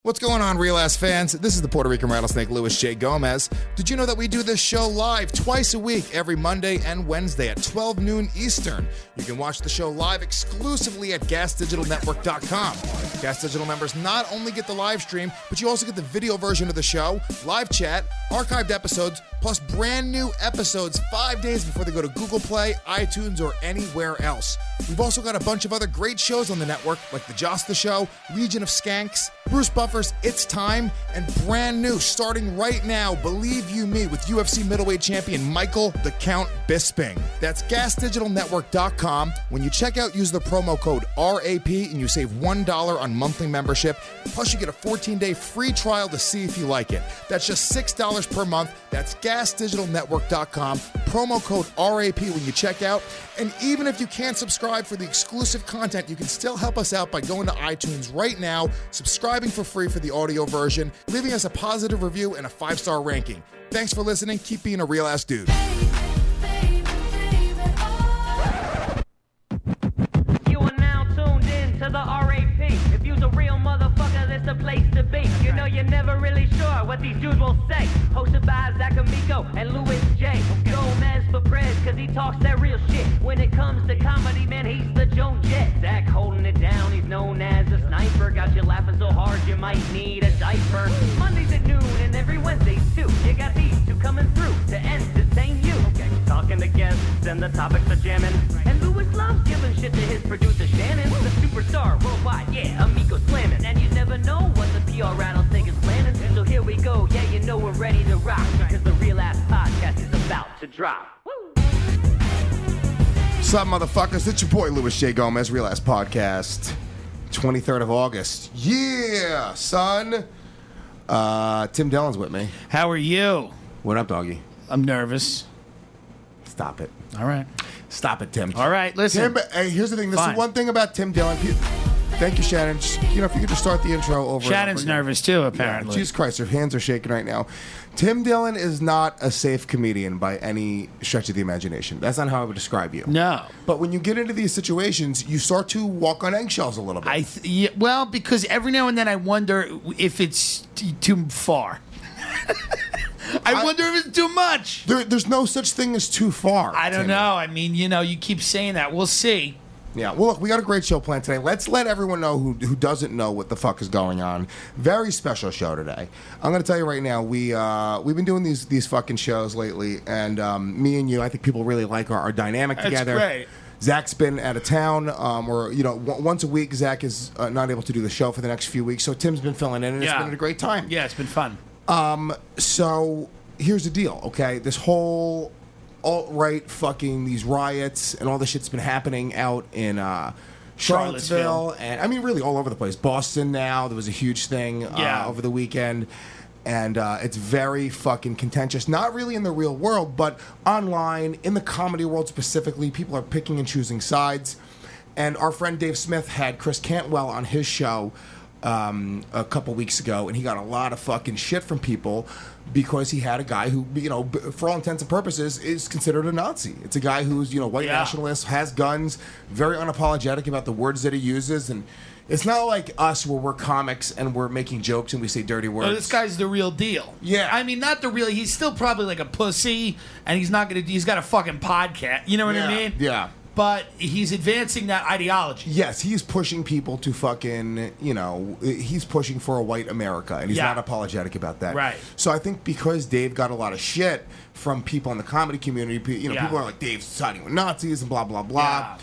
What's going on, Real Ass fans? This is the Puerto Rican Rattlesnake, Louis J. Gomez. Did you know that we do this show live twice a week, every Monday and Wednesday at 12 noon Eastern? You can watch the show live exclusively at GasDigitalNetwork.com. Gas Digital members not only get the live stream, but you also get the video version of the show, live chat, archived episodes, plus brand new episodes 5 days before they go to Google Play, iTunes, or anywhere else. We've also got a bunch of other great shows on the network, like The Joss the Show, Legion of Skanks, Bruce Buffer's It's Time, and brand new, starting right now, Believe You Me, with UFC middleweight champion Michael the Count Bisping. That's GasDigitalNetwork.com. When you check out, use the promo code RAP and you save $1 on monthly membership. Plus, you get a 14-day free trial to see if you like it. That's just $6 per month. That's GasDigitalNetwork.com. Promo code RAP when you check out. And even if you can't subscribe for the exclusive content, you can still help us out by going to iTunes right now, subscribing for free for the audio version, leaving us a positive review and a 5-star ranking. Thanks for listening. Keep being a real ass dude. You are now tuned in to the RAP. If you's a real motherfucker, that's the place to be. You know you're never really sure what these dudes will say. Hosted by Zach Amico and Louis J. Gomez for Prez, cause he talks that real shit. When it comes to comedy, man, he's the Joan Jett. Zach holding it down, he's known as a sniper. Got you laughing so hard you might need a diaper. Mondays at noon and every Wednesday too. You got these two coming through to entertain you. Talking to guests and the topics are jamming. And Louis loves giving shit to his producer Shannon. The superstar worldwide, yeah, Amico slamming. And you never know what the PR rattlesnake is planning. So here we go, yeah, you know we're ready to rock. Because the Real Ass Podcast is about to drop. What's up, motherfuckers? It's your boy, Louis J. Gomez, Real Ass Podcast, 23rd of August. Yeah, son. Tim Dillon's with me. How are you? What up, doggy? I'm nervous. Stop it. All right. Stop it, Tim. All right, listen. Tim, hey, here's the thing. This Fine. is one thing about Tim Dillon. Thank you, Shannon. Just, if you could just start the intro over. Shannon's and over nervous too, apparently. Yeah, Jesus Christ, her hands are shaking right now. Tim Dillon is not a safe comedian by any stretch of the imagination. That's not how I would describe you. No. But when you get into these situations, you start to walk on eggshells a little bit. Well, because every now and then I wonder if it's too far. I wonder if it's too much. There's no such thing as too far. I don't Tim. know. I mean, you keep saying that. We'll see. Yeah, well, look, we got a great show planned today. Let's let everyone know who doesn't know what the fuck is going on. Very special show today. I'm going to tell you right now, we've been doing these fucking shows lately, and me and you, I think people really like our dynamic together. That's great. Zach's been out of town, or once a week. Zach is not able to do the show for the next few weeks, so Tim's been filling in, and it's been a great time. Yeah, it's been fun. So here's the deal, okay? This whole alt-right fucking these riots and all the shit's been happening out in Charlottesville, and I mean really all over the place. Boston now, there was a huge thing over the weekend, and it's very fucking contentious. Not really in the real world, but online, in the comedy world specifically, people are picking and choosing sides. And our friend Dave Smith had Chris Cantwell on his show a couple weeks ago, and he got a lot of fucking shit from people because he had a guy who, for all intents and purposes, is considered a Nazi. It's a guy who's, white nationalist, has guns, very unapologetic about the words that he uses, and it's not like us where we're comics and we're making jokes and we say dirty words. Oh, this guy's the real deal. Yeah. I mean, not the real. He's still probably like a pussy, and he's got a fucking podcast. You know what I mean? Yeah. But he's advancing that ideology. Yes, he's pushing people to fucking, he's pushing for a white America, and he's not apologetic about that. Right. So I think because Dave got a lot of shit from people in the comedy community, people are like, Dave's siding with Nazis and blah, blah, blah.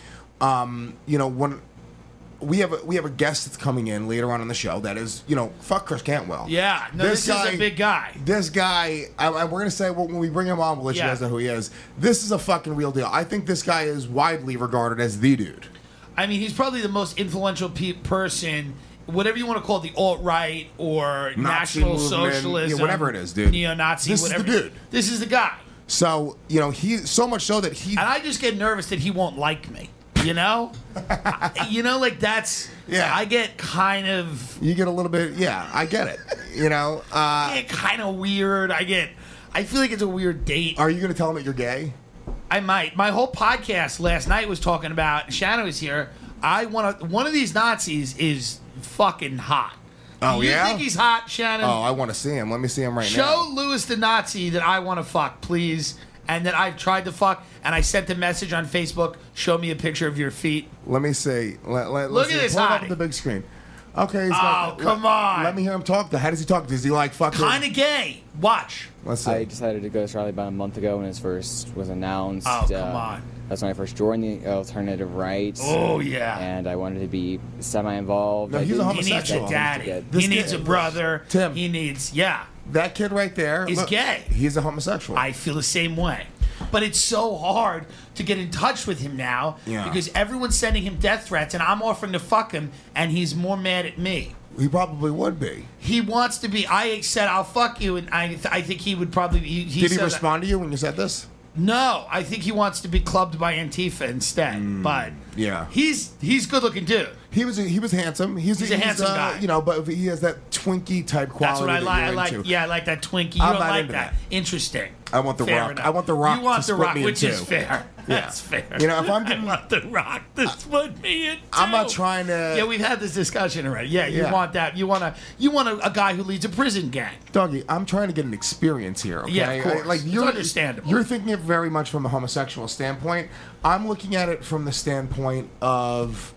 When we have a guest that's coming in later on in the show that is, fuck Chris Cantwell. Yeah, no, this is a big guy. This guy, we're going to say, when we bring him on, we'll let you guys know who he is. This is a fucking real deal. I think this guy is widely regarded as the dude. I mean, he's probably the most influential person, whatever you want to call it, the alt-right or Nazi National movement, Socialism. whatever it is, dude. Neo-Nazi, this whatever. This is the dude. This is the guy. So, he, so much so that he... And I just get nervous that he won't like me. That's... Yeah. I get kind of... You get a little bit... Yeah, I get it. I get kind of weird. I feel like it's a weird date. Are you going to tell him that you're gay? I might. My whole podcast last night was talking about... Shannon was here. One of these Nazis is fucking hot. Oh, you yeah? think he's hot, Shannon? Oh, I want to see him. Let me see him right now. Show Louis the Nazi that I want to fuck, please. And that I've tried to fuck, and I sent a message on Facebook. Show me a picture of your feet. Let me see. Look at this Pull it up hottie. on the big screen. Okay. Come on. Let me hear him talk. How does he talk? Does he like fucking? Kind of gay. Watch. Let's see. I decided to go to Charlie about a month ago when his first was announced. Oh, come on. That's when I first joined the alternative right. Oh, yeah. And I wanted to be semi-involved. No, I he's a didn't- He needs homosexual. a daddy. This He needs kid- a brother. Tim. He needs, yeah. That kid right there Is gay. He's a homosexual. I feel the same way. But it's so hard to get in touch with him now Yeah. because everyone's sending him death threats and I'm offering to fuck him and he's more mad at me. He probably would be. He wants to be. I said I'll fuck you, and I think he would probably. He Did he said respond to you when you said this? No, I think he wants to be clubbed by Antifa instead. But yeah. he's good looking dude. He was handsome. He's a handsome guy. You know, but he has that Twinkie type quality. That's what I like. That I you're like. into. Yeah, I like that Twinkie. You I'm don't not like into that. that. Interesting. I want the Fair Rock. enough. I want the Rock You want to the split Rock, me in which is two. fair. That's fair. You know, if I'm getting, I want the Rock to split me in two. I'm not trying to. Yeah, we've had this discussion already. Yeah, you Yeah. want that. You want a guy who leads a prison gang. Doggy, I'm trying to get an experience here. Okay? Yeah, of course. Like It's you're understandable. You're thinking it very much from a homosexual standpoint. I'm looking at it from the standpoint of.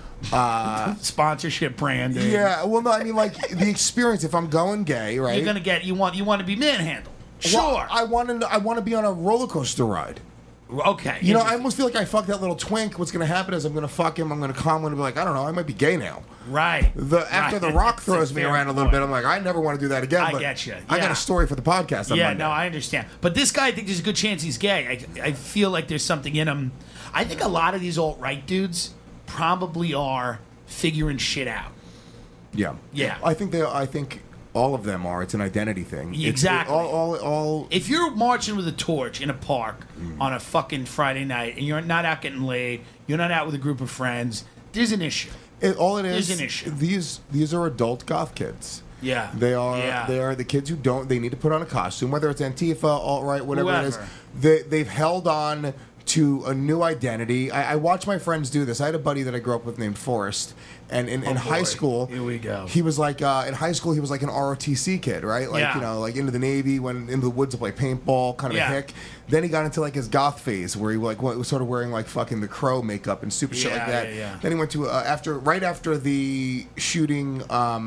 Sponsorship branding. Yeah, well, no, I mean like the experience. If I'm going gay, right? You're gonna get. You want to be manhandled. Sure. Well, I want to be on a roller coaster ride. Okay. You know, I almost feel like I fucked that little twink. What's going to happen is I'm going to fuck him. I'm going to calm him and be like, I don't know, I might be gay now. Right. After The Right. Rock That's a throws me fair around a little point. bit, I'm like, I never want to do that again. I but get you. I got Yeah. a story for the podcast on Yeah, Monday. no, I understand. But this guy, I think there's a good chance he's gay. I feel like there's something in him. I think a lot of these alt-right dudes probably are figuring shit out. Yeah. Yeah. I think all of them are. It's an identity thing. Exactly. All If you're marching with a torch in a park on a fucking Friday night and you're not out getting laid, you're not out with a group of friends, there's an issue. all it is. There's an issue. These are adult goth kids. Yeah. They are. Yeah. They are the kids who don't. They need to put on a costume, whether it's Antifa, alt-right, whatever it is. Whoever. They've held on to a new identity. I watch my friends do this. I had a buddy that I grew up with named Forrest, and in high boy. school, Here we go. He was like in high school, he was like an ROTC kid, right? Like Yeah. like into the Navy, went into the woods to play paintball, kind of Yeah. a hick. Then he got into like his goth phase, where he was sort of wearing like fucking the Crow makeup and stupid shit like Yeah, that. yeah, yeah. Then he went to right after the shooting.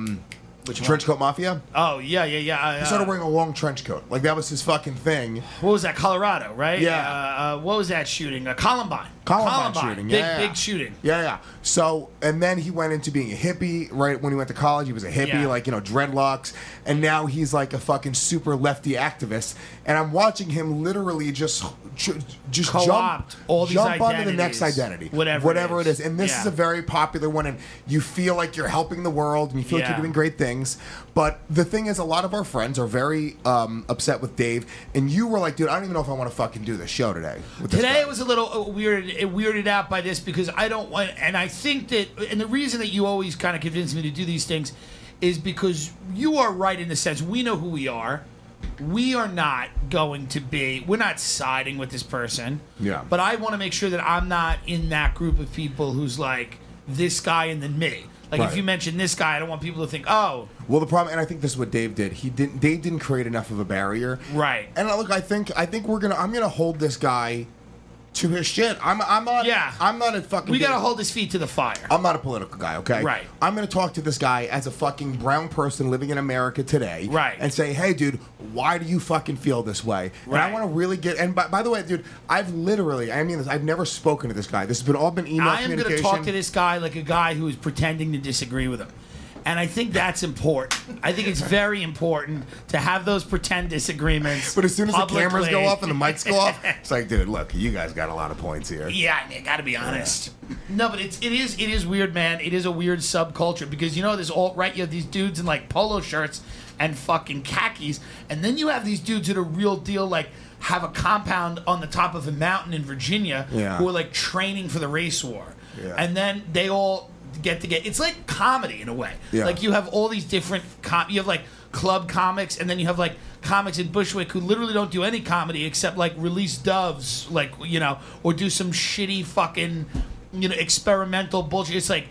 Trench Coat Mafia. Oh, yeah. He started wearing a long trench coat. Like, that was his fucking thing. What was that? Colorado, right? Yeah. What was that shooting? Columbine. Columbine shooting. Big shooting. Yeah. So, and then he went into being a hippie, right? When he went to college, he was a hippie, Yeah. like, dreadlocks. And now he's like a fucking super lefty activist. And I'm watching him literally just Co-opt all these jump onto the next identities. identity. Whatever it is. And this Yeah. is a very popular one. And you feel like you're helping the world and you feel like Yeah. you're doing great things. But the thing is, a lot of our friends are very upset with Dave. And you were like, dude, I don't even know if I want to fucking do this show today. with this Today guy. it was a little weirded out by this because I don't want, and I think that, and the reason that you always kind of convince me to do these things is because you are right in the sense we know who we are. We are not going to be, we're not siding with this person. Yeah. But I want to make sure that I'm not in that group of people who's like this guy and then me. Like Right. if you mention this guy, I don't want people to think, oh, Well, the problem, and I think this is what Dave did. Dave didn't create enough of a barrier. right. And look, I think I'm gonna hold this guy to his shit. I'm not. Yeah. I'm not a fucking. We got to Dave. hold his feet to the fire. I'm not a political guy, okay? Right. I'm going to talk to this guy as a fucking brown person living in America today. Right. And say, hey, dude, why do you fucking feel this way? And I Right. want to really get. And by the way, dude, I've never spoken to this guy. This has all been email I am going to communication. talk to this guy like a guy who is pretending to disagree with him. And I think that's important. I think it's very important to have those pretend disagreements. But as soon as the cameras go publicly. off and the mics go off, it's like, dude, look, you guys got a lot of points here. Yeah, I mean, gotta be honest. No, but it is weird, man. It is a weird subculture because this alt-right, you have these dudes in like polo shirts and fucking khakis, and then you have these dudes that are real deal, like have a compound on the top of a mountain in Virginia Yeah. who are like training for the race war. Yeah. And then they all get together. It's like comedy in a way. Yeah. Like you have all these different you have like club comics, and then you have like comics in Bushwick who literally don't do any comedy except like release doves, like or do some shitty fucking experimental bullshit. It's like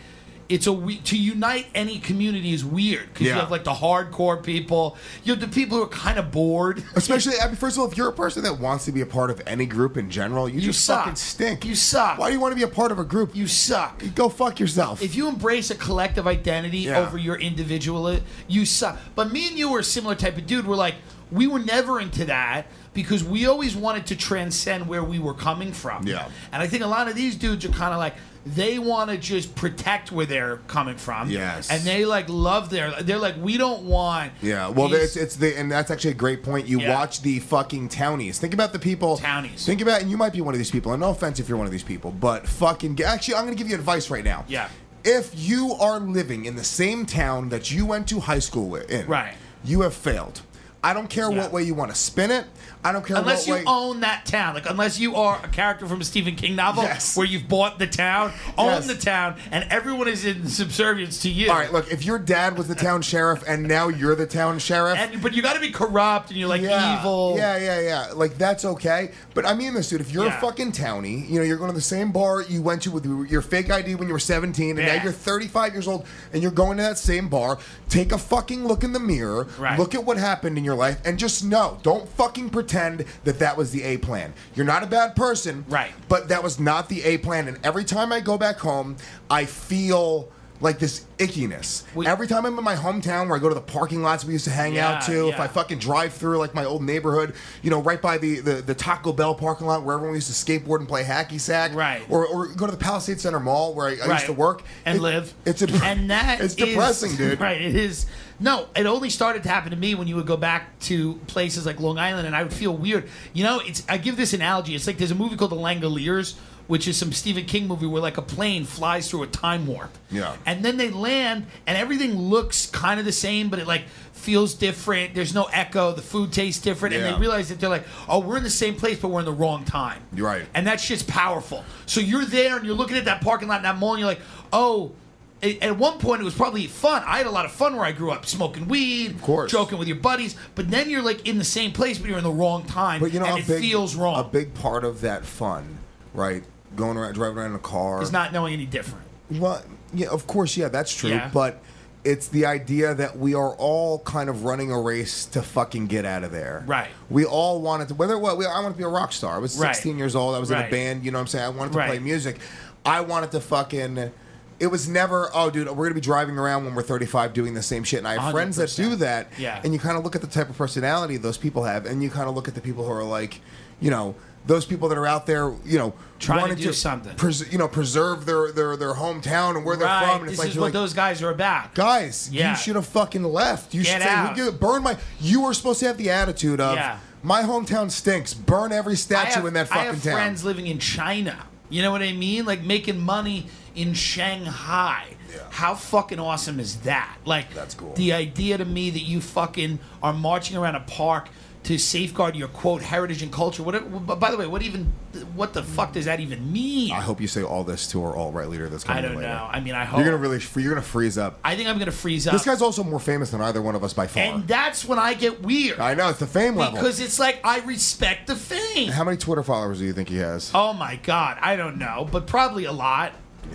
to unite any community is weird because you have like the hardcore people, you have the people who are kind of bored. Especially, I mean, first of all, if you're a person that wants to be a part of any group in general, you just suck. fucking stink. You suck. Why do you want to be a part of a group? You suck. Go fuck yourself. If you embrace a collective identity over your individual, you suck. But me and you were a similar type of dude. We're like, we were never into that because we always wanted to transcend where we were coming from. Yeah. And I think a lot of these dudes are kind of like, they want to just protect where they're coming from. Yes. And they like love they're like, we don't want. Yeah. Well, and that's actually a great point. You watch the fucking townies. Think about the people. Townies. Think about, and you might be one of these people. And no offense if you're one of these people, but fucking. Actually, I'm going to give you advice right now. Yeah. If you are living in the same town that you went to high school in, right, you have failed. I don't care what way you want to spin it. I don't care unless what way. you own that town. Like, unless you are a character from a Stephen King novel where you've bought the town, own the town, and everyone is in subservience to you. All right, look, if your dad was the town sheriff and now you're the town sheriff. But you got to be corrupt and you're like evil. Yeah. Like, that's okay. But I mean this, dude. If you're a fucking townie, you know, you're going to the same bar you went to with your fake ID when you were 17, and now you're 35 years old and you're going to that same bar, take a fucking look in the mirror, look at what happened in your life, and just know, don't fucking pretend that was the A plan. You're not a bad person, right? But that was not the A plan. And every time I go back home, I feel like this ickiness. Every time I'm in my hometown where I go to the parking lots we used to hang out to, if I fucking drive through like my old neighborhood, you know, right by the Taco Bell parking lot where everyone used to skateboard and play hacky sack, right? Or go to the Palisades Center Mall where I used to work and live. It's depressing, dude. Right, it is. No, it only started to happen to me when you would go back to places like Long Island, and I would feel weird. You know, I give this analogy. It's like there's a movie called The Langoliers, which is some Stephen King movie where like a plane flies through a time warp. Yeah. And then they land, and everything looks kind of the same, but it like feels different. There's no echo. The food tastes different, and they realize that they're like, oh, we're in the same place, but we're in the wrong time. You're right. And that shit's powerful. So you're there, and you're looking at that parking lot in that mall, and you're like, oh. At one point, it was probably fun. I had a lot of fun where I grew up, smoking weed, of course, joking with your buddies. But then you're like in the same place, but you're in the wrong time, but you know, and it feels wrong. A big part of that fun, right? Going around, driving around in a car, is not knowing any different. Well, yeah, of course, that's true. Yeah. But it's the idea that we are all kind of running a race to fucking get out of there. Right. We all wanted to. I wanted to be a rock star. I was 16 years old. I was in a band. You know what I'm saying? I wanted to play music. I wanted to fucking. It was never, oh, dude, we're going to be driving around when we're 35 doing the same shit. And I have 100%. Friends that do that. Yeah. And you kind of look at the type of personality those people have, and you kind of look at the people who are like, you know, those people that are out there, you know, trying to do something. Preserve their hometown and where they're from. And this is what those guys are about. Guys, you should have fucking left. You should say, burn my. You were supposed to have the attitude of, my hometown stinks. Burn every statue in that fucking town. I have friends living in China. You know what I mean? Like making money in Shanghai. Yeah. How fucking awesome is that? Like, that's cool. The idea to me that you fucking are marching around a park to safeguard your quote heritage and culture. By the way, what the fuck does that even mean? I hope you say all this to our alt-right leader that's coming. I don't later. know. I mean, I hope you're gonna freeze up. I think I'm gonna freeze up. This guy's also more famous than either one of us by far. And that's when I get weird. I know, it's the fame level. Because it's like I respect the fame. How many Twitter followers do you think he has? Oh my God, I don't know, but probably a lot.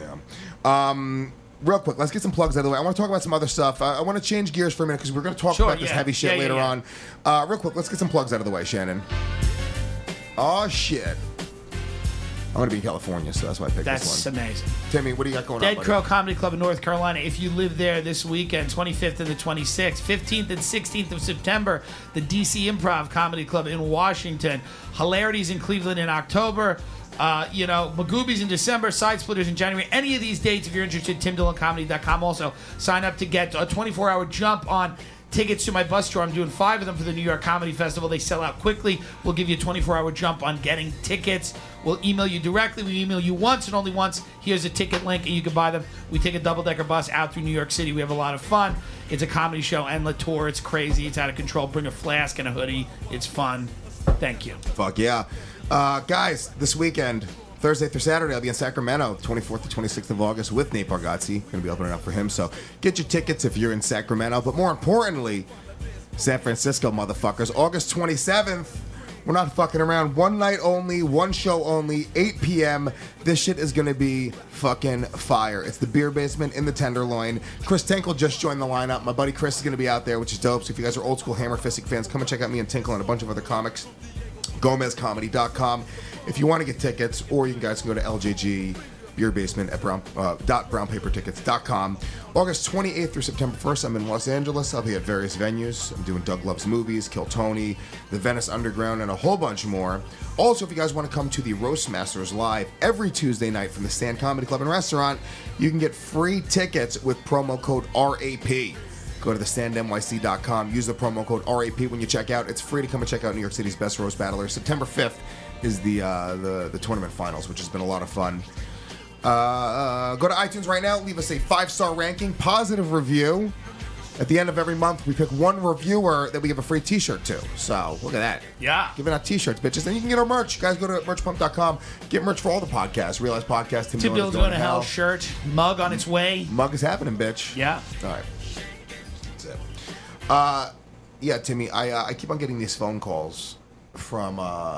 Yeah. Real quick, let's get some plugs out of the way. I want to talk about some other stuff. I want to change gears for a minute because we're going to talk about this heavy shit later on. Real quick, let's get some plugs out of the way, Shannon. Oh, shit. I'm going to be in California, so that's why I picked this one. That's amazing. Timmy, what do you got going on, Dead buddy? Crow Comedy Club in North Carolina. If you live there this weekend, 25th and the 26th, 15th and 16th of September, the DC Improv Comedy Club in Washington. Hilarities in Cleveland in October. Magoobies in December, Side Splitters in January. Any of these dates, if you're interested, timdillоncomedy.com. Also, sign up to get a 24-hour jump on tickets to my bus tour. I'm doing 5 of them for the New York Comedy Festival. They sell out quickly. We'll give you a 24-hour jump on getting tickets. We'll email you directly. We email you once and only once. Here's a ticket link, and you can buy them. We take a double-decker bus out through New York City. We have a lot of fun. It's a comedy show and the tour. It's crazy. It's out of control. Bring a flask and a hoodie. It's fun. Thank you. Fuck yeah. Guys, this weekend, Thursday through Saturday, I'll be in Sacramento, 24th to 26th of August with Nate Bargatze. Going to be opening up for him, so get your tickets if you're in Sacramento. But more importantly, San Francisco, motherfuckers, August 27th, We're not fucking around. One night only, one show only, 8 p.m. This shit is going to be fucking fire. It's the Beer Basement in the Tenderloin. Chris Tinkle just joined the lineup. My buddy Chris is going to be out there, which is dope. So if you guys are old school Hammer Fistic fans, come and check out me and Tinkle and a bunch of other comics. GomezComedy.com if you want to get tickets, or you guys can go to LJG Beer Basement at brownpapertickets.com. August 28th through September 1st, I'm in Los Angeles. I'll be at various venues. I'm doing Doug Loves Movies, Kill Tony, the Venice Underground, and a whole bunch more. Also, if you guys want to come to the Roast Masters live every Tuesday night from the Stand Comedy Club and Restaurant, you can get free tickets with promo code RAP. Go to thestandnyc.com. Use the promo code RAP when you check out. It's free to come and check out New York City's best roast battlers. September 5th is the tournament finals, which has been a lot of fun. Go to iTunes right now. Leave us a 5-star ranking, positive review. At the end of every month, we pick one reviewer that we give a free t-shirt to. So, look at that. Yeah. Giving out t-shirts, bitches. And you can get our merch. Guys, go to merchpump.com. Get merch for all the podcasts. Realize Podcast. Tim Two Bills Going to Hell shirt. Mug on its way. Mug is happening, bitch. Yeah. All right. That's it. Yeah, Timmy, I keep on getting these phone calls from...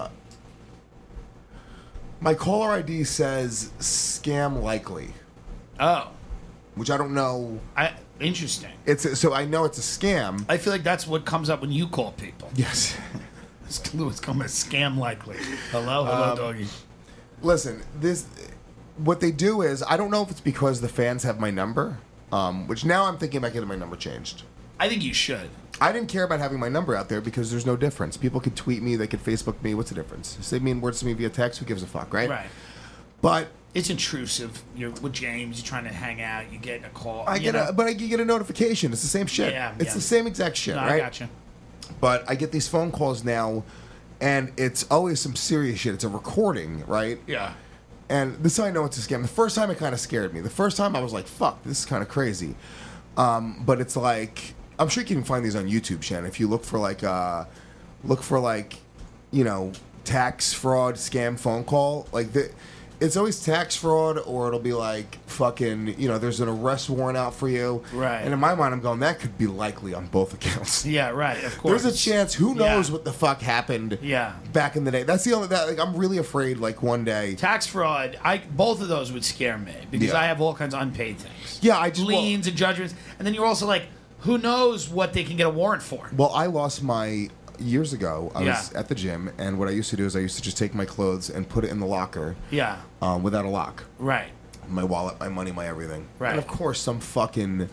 my caller ID says scam likely. Oh. Which I don't know. Interesting. So I know it's a scam. I feel like that's what comes up when you call people. Yes. Louis Gomez, scam likely. Hello, doggy. Listen, what they do is, I don't know if it's because the fans have my number, which now I'm thinking about getting my number changed. I think you should. I didn't care about having my number out there because there's no difference. People could tweet me, they could Facebook me. What's the difference? Say mean words to me via text. Who gives a fuck, right? Right. But it's intrusive. You're with James. You're trying to hang out. You get a call. You get a notification. It's the same shit. Yeah, it's the same exact shit, right? I gotcha. But I get these phone calls now, and it's always some serious shit. It's a recording, right? Yeah. And this is how I know it's a scam. The first time it kind of scared me. The first time I was like, fuck, this is kind of crazy. But it's like, I'm sure you can find these on YouTube, Shannon. If you look for tax fraud scam phone call, it's always tax fraud, or it'll be like fucking, there's an arrest warrant out for you. Right. And in my mind, I'm going, that could be likely on both accounts. Yeah, right, of course. There's a chance, who knows what the fuck happened back in the day. That's the only, I'm really afraid, one day. Tax fraud, both of those would scare me, because I have all kinds of unpaid things. Yeah, I just... liens and judgments, and then you're also like, who knows what they can get a warrant for? Well, I lost my... Years ago, I was at the gym, and what I used to do is I used to just take my clothes and put it in the locker. Yeah. Without a lock. Right. My wallet, my money, my everything. Right. And of course, some fucking,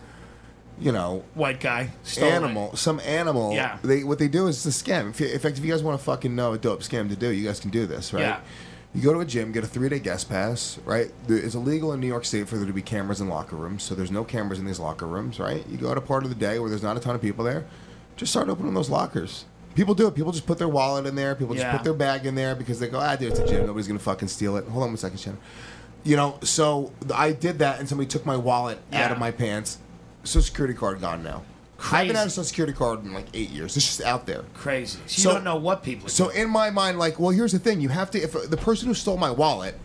white guy. Some animal. Yeah. What they do is it's a scam. In fact, if you guys want to fucking know a dope scam to do, you guys can do this, right? Yeah. You go to a gym, get a 3-day guest pass, right? It's illegal in New York State for there to be cameras in locker rooms, so there's no cameras in these locker rooms, right? You go at a part of the day where there's not a ton of people there, just start opening those lockers. People do it. People just put their wallet in there. People just put their bag in there because they go, dude, it's a gym. Nobody's going to fucking steal it. Hold on one second, Shannon. So I did that, and somebody took my wallet out of my pants. Social Security card gone now. Crazy. I haven't had a Social Security card in 8 years. It's just out there. Crazy. So you don't know what people are So doing. in my mind, here's the thing. You have to, if the person who stole my wallet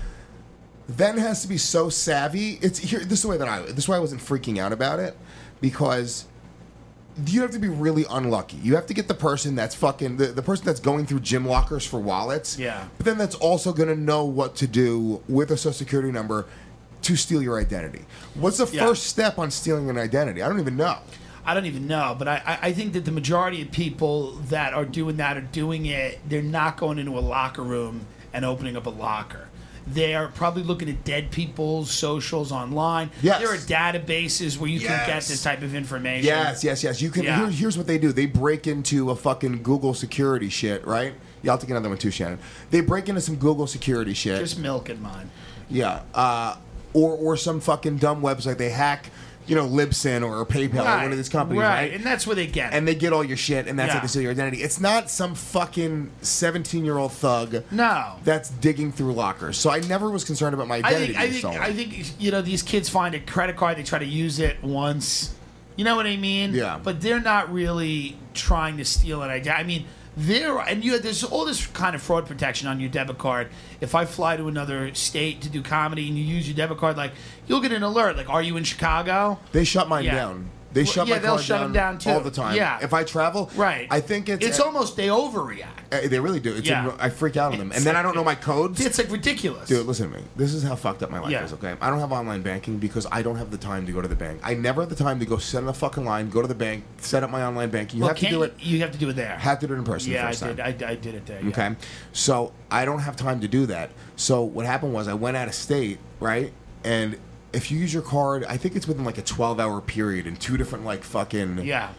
then has to be so savvy. This is the way this is why I wasn't freaking out about it, because you have to be really unlucky. You have to get the person that's fucking the person that's going through gym lockers for wallets. Yeah. But then that's also going to know what to do with a Social Security number to steal your identity. What's the first step on stealing an identity? I don't even know. I don't even know, but I think that the majority of people that are doing that are doing it, they're not going into a locker room and opening up a locker. They're probably looking at dead people's socials online. Yes. There are databases where you can get this type of information. Yes. You can. Here's what they do. They break into a fucking Google security shit, right? Yeah, I'll take another one too, Shannon. They break into some Google security shit. Just milking mine. Yeah. Or some fucking dumb website. They hack, Libsyn or PayPal or one of these companies, right? And that's where they get it. And they get all your shit, and that's how they steal your identity. It's not some fucking 17-year-old thug that's digging through lockers. So I never was concerned about my identity being stolen. I think, these kids find a credit card, they try to use it once. You know what I mean? Yeah. But they're not really trying to steal an identity. I mean, there's all this kind of fraud protection on your debit card. If I fly to another state to do comedy and you use your debit card, you'll get an alert. Are you in Chicago? They shut mine down. They shut my they'll card shut them down too all the time. Yeah, if I travel, right. I think it's almost they overreact. They really do. Yeah. I freak out on them, and then I don't know my codes. It's like ridiculous. Dude, listen to me. This is how fucked up my life Yeah. is. Okay, I don't have online banking because I don't have the time to go to the bank. I never have the time to go sit in a fucking line, go to the bank, set up my online banking. You have to do it. You have to do it there. Have to do it in person. Yeah, the first time. I did it there. Yeah. Okay, so I don't have time to do that. So what happened was I went out of state, right? And if you use your card, I think it's within like a 12-hour period in 2 different like fucking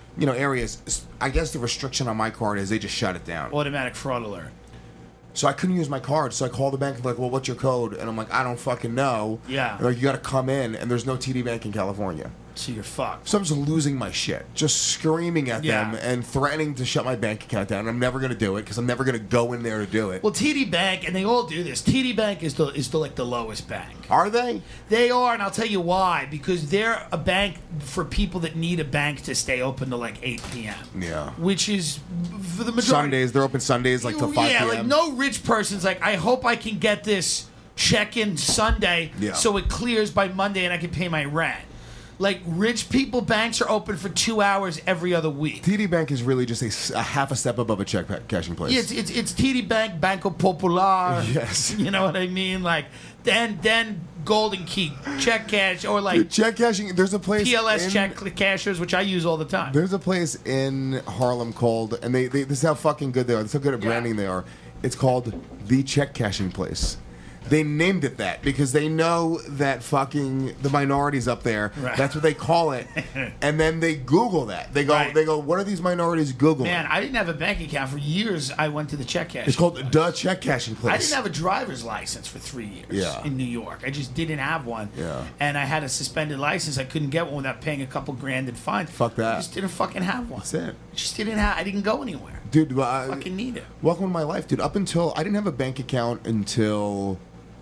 areas. I guess the restriction on my card is they just shut it down. Automatic fraud alert. So I couldn't use my card. So I called the bank and like, well, what's your code? And I'm like, I don't fucking know. Yeah. They're like, you got to come in, and there's no TD Bank in California. So you're fucked. So I'm just losing my shit, just screaming at them and threatening to shut my bank account down. And I'm never going to do it because I'm never going to go in there to do it. Well, TD Bank, and they all do this. TD Bank is the like the lowest bank. Are they? They are, and I'll tell you why. Because they're a bank for people that need a bank to stay open to like 8 p.m. Yeah. Which is for the majority. Sundays, they're open Sundays like till 5 p.m. Yeah, like no rich person's like, I hope I can get this check-in Sunday so it clears by Monday and I can pay my rent. Like, rich people banks are open for 2 hours every other week. TD Bank is really just a half a step above a check cashing place. Yeah, it's TD Bank, Banco Popular. Yes. You know what I mean? Like, then Golden Key, check cash, or like Dude, check cashing. There's a place PLS check cashers, which I use all the time. There's a place in Harlem called, and they this is how fucking good they are. This is how good at branding they are. It's called the check cashing place. They named it that because they know that fucking the minorities up there. Right. That's what they call it, and then they Google that. They go, what are these minorities Googling? Man, I didn't have a bank account for years. I went to the check cash. It's called the check cashing place. I didn't have a driver's license for 3 years in New York. I just didn't have one. Yeah. And I had a suspended license. I couldn't get one without paying a couple grand in fine. Fuck that. I just didn't fucking have one. That's it. Just didn't have. I didn't go anywhere. Dude, Fucking need it. Welcome to my life, dude. Up until I didn't have a bank account until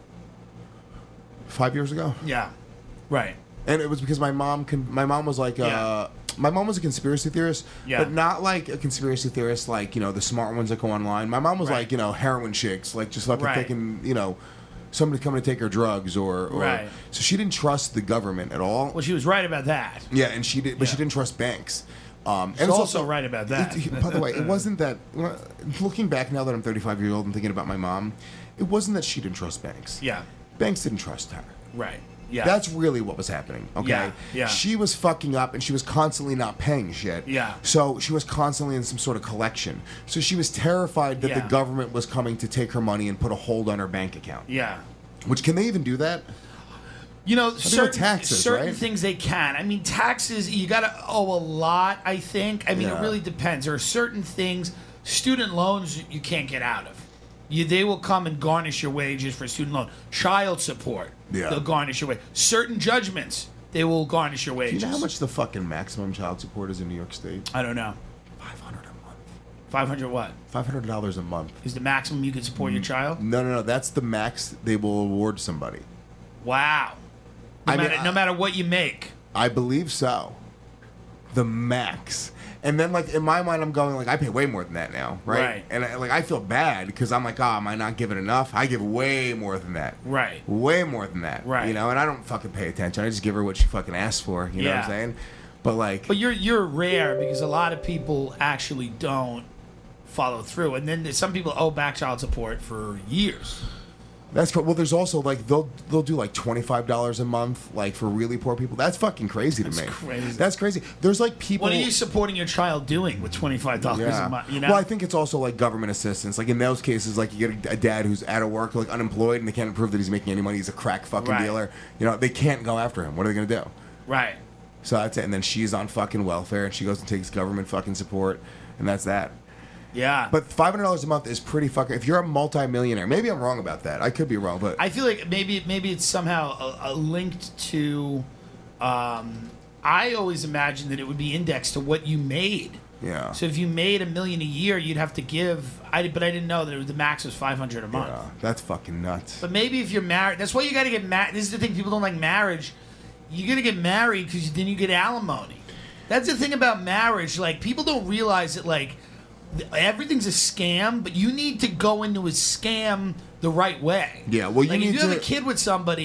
5 years ago. Yeah. Right. And it was because my mom was like my mom was a conspiracy theorist, but not like a conspiracy theorist like, the smart ones that go online. My mom was like, heroin chicks, like just fucking thinking, somebody coming to take her drugs or so she didn't trust the government at all. Well, she was right about that. Yeah, and she did, but she didn't trust banks. And She's also right about that. By the way, it wasn't that. Looking back now that I'm 35 years old and thinking about my mom, it wasn't that she didn't trust banks. Yeah. Banks didn't trust her. Right. Yeah. That's really what was happening. Okay. Yeah. Yeah. She was fucking up and she was constantly not paying shit. Yeah. So she was constantly in some sort of collection. So she was terrified that the government was coming to take her money and put a hold on her bank account. Yeah. Which, can they even do that? Certain taxes, certain right? things they can. I mean, taxes, you got to owe a lot, I think. I mean, it really depends. There are certain things, student loans, you can't get out of. They will come and garnish your wages for student loan. Child support, they'll garnish your wages. Certain judgments, they will garnish your wages. Do you know how much the fucking maximum child support is in New York State? I don't know. $500 a month. 500 what? $500 a month. Is the maximum you can support your child? No. That's the max they will award somebody. Wow. No matter what you make. I believe so. The max. And then, like, in my mind, I'm going, like, I pay way more than that now, right? And, I feel bad because I'm like, am I not giving enough? I give way more than that. Right. Way more than that. Right. And I don't fucking pay attention. I just give her what she fucking asked for. You know what I'm saying? But, like... But you're rare because a lot of people actually don't follow through. And then some people owe back child support for years. That's cool. Well, there's also like they'll do like $25 a month, like for really poor people. That's fucking crazy to me. Crazy. That's crazy. There's like people. What are you supporting your child doing with $25 a month? Well, I think it's also like government assistance. Like in those cases, like you get a dad who's out of work, like unemployed, and they can't prove that he's making any money. He's a crack fucking dealer. They can't go after him. What are they gonna do? Right. So that's it. And then she's on fucking welfare, and she goes and takes government fucking support, and that's that. Yeah. But $500 a month is pretty fucking... If you're a multimillionaire... Maybe I'm wrong about that. I could be wrong, but... I feel like maybe it's somehow linked to... I always imagined that it would be indexed to what you made. Yeah. So if you made $1 million a year, you'd have to give... But I didn't know that the max was $500 a month. Yeah, that's fucking nuts. But maybe if you're married... That's why you got to get married. This is the thing. People don't like marriage. You got to get married because then you get alimony. That's the thing about marriage. Like, people don't realize that, like... Everything's a scam, but you need to go into a scam the right way. Yeah, well, you need if you have to... a kid with somebody,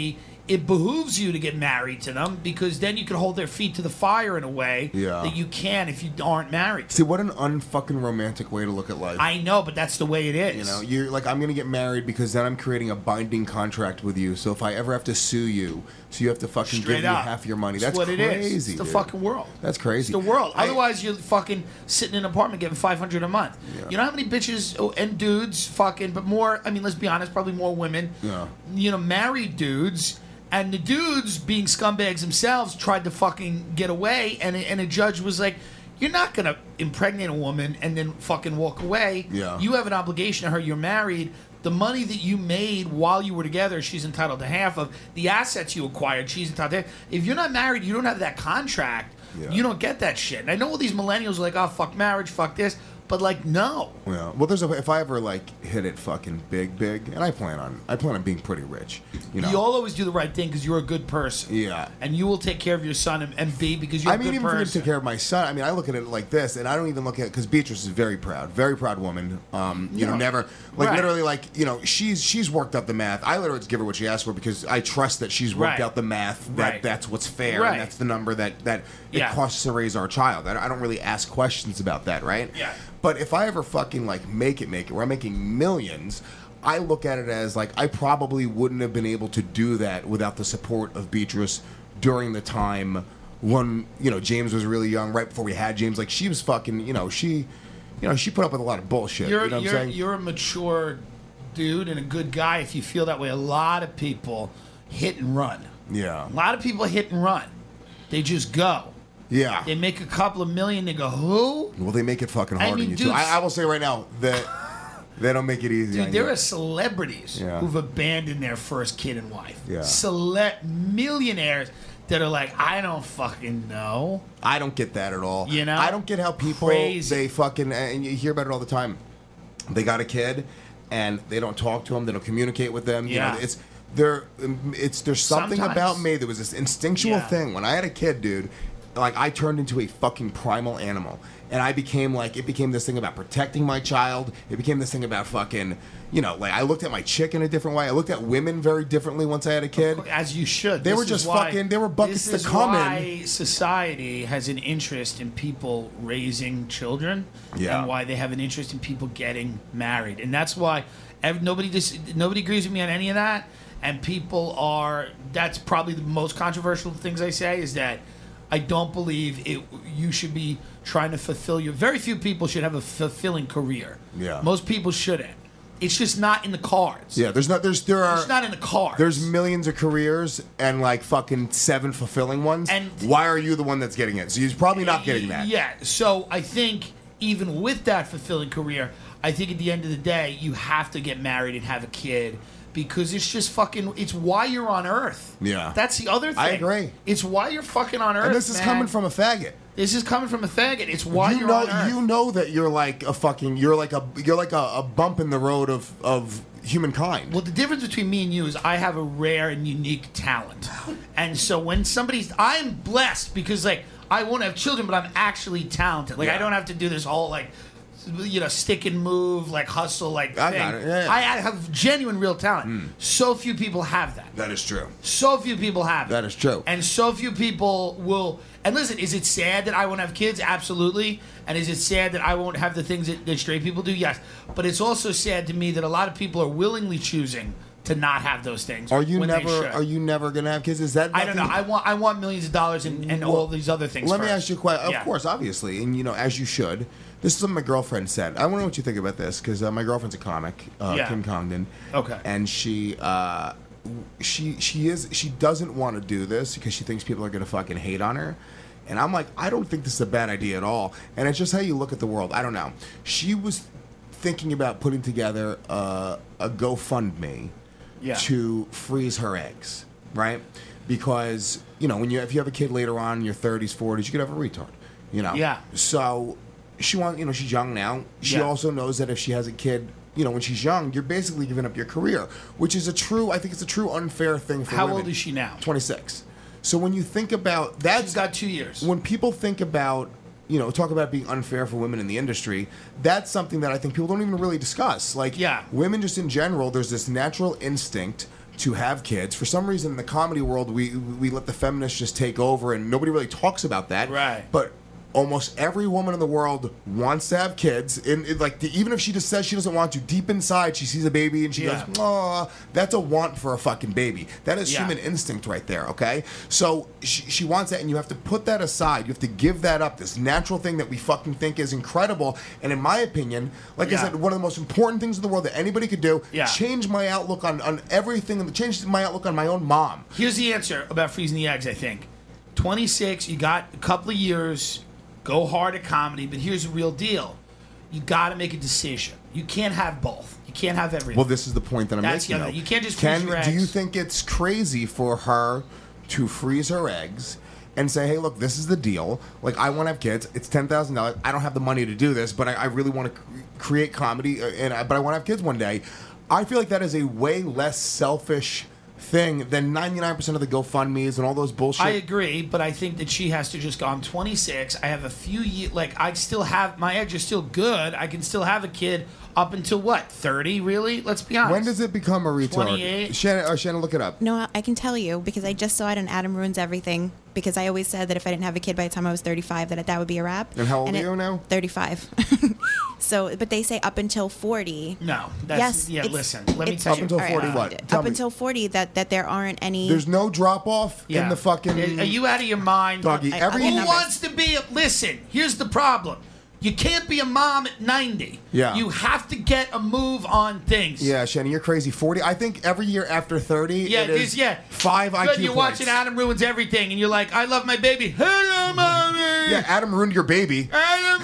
it behooves you to get married to them because then you can hold their feet to the fire in a way that you can if you aren't married. See, what an unfucking romantic way to look at life. I know, but that's the way it is. You know, you're like, I'm going to get married because then I'm creating a binding contract with you. So if I ever have to sue you, so you have to fucking Straight give me up. half your money. That's That's what crazy. it is. It's the dude. fucking world. That's crazy. It's the world. Otherwise, you're fucking sitting in an apartment getting $500 a month. Yeah. You know how many bitches and dudes fucking, but more, I mean, let's be honest, probably more women, you know, married dudes. And the dudes, being scumbags themselves, tried to fucking get away, and a judge was like, you're not going to impregnate a woman and then fucking walk away. Yeah. You have an obligation to her. You're married. The money that you made while you were together, she's entitled to half of. The assets you acquired, she's entitled to half. If you're not married, you don't have that contract, you don't get that shit. And I know all these millennials are like, oh, fuck marriage, fuck this. But like, no. Yeah. Well, if I ever like hit it fucking big, and I plan on being pretty rich. You know. You'll always do the right thing because you're a good person. Yeah. And you will take care of your son and be because you're a good even for me to person. take care of my son. I mean, I look at it like this, and I don't even look at it because Beatrice is very proud woman. You know, never like literally like you know she's worked out the math. I literally just give her what she asked for because I trust that she's worked out the math that that's what's fair and that's the number that it costs to raise our child. I don't really ask questions about that, right? Yeah. But if I ever fucking like make it where I'm making millions, I look at it as like I probably wouldn't have been able to do that without the support of Beatrice during the time when James was really young, right before we had James. Like she was fucking, she put up with a lot of bullshit. You know what I'm saying? You're a mature dude and a good guy if you feel that way. A lot of people hit and run. Yeah. A lot of people hit and run. They just go. Yeah. They make a couple of million. They go, who? Well, they make it fucking hard on you, dude, too. I will say right now that they don't make it easy. Dude, on there you. are celebrities who've abandoned their first kid and wife. Yeah. Millionaires that are like, I don't fucking know. I don't get that at all. You know? I don't get how people, they fucking, and you hear about it all the time. They got a kid, and they don't talk to them. They don't communicate with them. Yeah. You know, there's something about me. There was this instinctual thing. When I had a kid, dude, like I turned into a fucking primal animal, and I became like it became this thing about protecting my child. It became this thing about fucking, like I looked at my chick in a different way. I looked at women very differently once I had a kid. As you should. They were just fucking. They were buckets to come in. This is why society has an interest in people raising children, and why they have an interest in people getting married, and that's why nobody agrees with me on any of that. And people are. That's probably the most controversial things I say is that. I don't believe you should be trying to fulfill your... Very few people should have a fulfilling career. Yeah. Most people shouldn't. It's just not in the cards. Yeah, it's not in the cards. There's millions of careers and like fucking 7 fulfilling ones. And why are you the one that's getting it? So you're probably not getting that. Yeah, so I think even with that fulfilling career, I think at the end of the day, you have to get married and have a kid. Because it's just fucking... It's why you're on Earth. Yeah. That's the other thing. I agree. It's why you're fucking on Earth, And this is coming from a faggot. This is coming from a faggot. It's why you're on Earth. You know that you're like a fucking... You're like a bump in the road of humankind. Well, the difference between me and you is I have a rare and unique talent. And so when somebody's... I'm blessed because, like, I won't have children, but I'm actually talented. Like, I don't have to do this whole, like... stick and move, like hustle, like thing. I got it. Yeah. I have genuine real talent. So few people have that. That is true. So few people have that. That is true. And so few people will. And listen, is it sad that I won't have kids? Absolutely. And is it sad that I won't have the things that straight people do? Yes. But it's also sad to me that a lot of people are willingly choosing to not have those things. Are you never gonna have kids? Is that I don't know. I want millions of dollars and all these other things. Let me ask you a question. Of course, obviously, and as you should. This is what my girlfriend said. I want to know what you think about this because my girlfriend's a comic, Kim Congdon. Okay. And she doesn't want to do this because she thinks people are gonna fucking hate on her. And I'm like, I don't think this is a bad idea at all. And it's just how you look at the world. I don't know. She was thinking about putting together a GoFundMe to freeze her eggs, right? Because if you have a kid later on in your 30s, 40s, you could have a retard. Yeah. So. She wants, she's young now. She also knows that if she has a kid, when she's young, you're basically giving up your career, which is I think it's a true unfair thing for women. How old is she now? 26. So when you think about that, she's got 2 years. When people think about, talk about being unfair for women in the industry, that's something that I think people don't even really discuss. Like, women just in general, there's this natural instinct to have kids. For some reason, in the comedy world, we let the feminists just take over, and nobody really talks about that. Right. But almost every woman in the world wants to have kids, and even if she just says she doesn't want to, deep inside she sees a baby and she goes, "Oh, that's a want for a fucking baby." That is human instinct right there. Okay, so she wants that, and you have to put that aside. You have to give that up. This natural thing that we fucking think is incredible, and in my opinion, like I said, one of the most important things in the world that anybody could do, change my outlook on everything, and change my outlook on my own mom. Here's the answer about freezing the eggs. I think 26. You got a couple of years. Go hard at comedy, but here's the real deal. You got to make a decision. You can't have both. You can't have everything. Well, this is the point that I'm making. Though. You can't just freeze your eggs. Do you think it's crazy for her to freeze her eggs and say, hey, look, this is the deal. Like, I want to have kids. It's $10,000. I don't have the money to do this, but I really want to create comedy, but I want to have kids one day. I feel like that is a way less selfish thing than 99% of the GoFundMes and all those bullshit. I agree, but I think that she has to just go, I'm 26, I have a few years, like, I still have, my eggs are still good, I can still have a kid up until what, 30, really? Let's be honest. When does it become a retard? 28. Shannon, look it up. No, I can tell you, because I just saw it on Adam Ruins Everything, because I always said that if I didn't have a kid by the time I was 35, that would be a wrap. And how old are you now? 35. So, but they say up until 40. No, that's, listen, let me tell you. Up until 40 what? Up until 40 that there aren't any. There's no drop off in the fucking. Are you out of your mind? Doggy, Who wants to be, listen, here's the problem. You can't be a mom at 90. Yeah. You have to get a move on things. Yeah, Shannon, you're crazy. 40. I think every year after 30, it is 5 IQ Good, you're points. watching Adam Ruins Everything, and you're like, I love my baby. Hello, mommy. Yeah, Adam ruined your baby. Adam,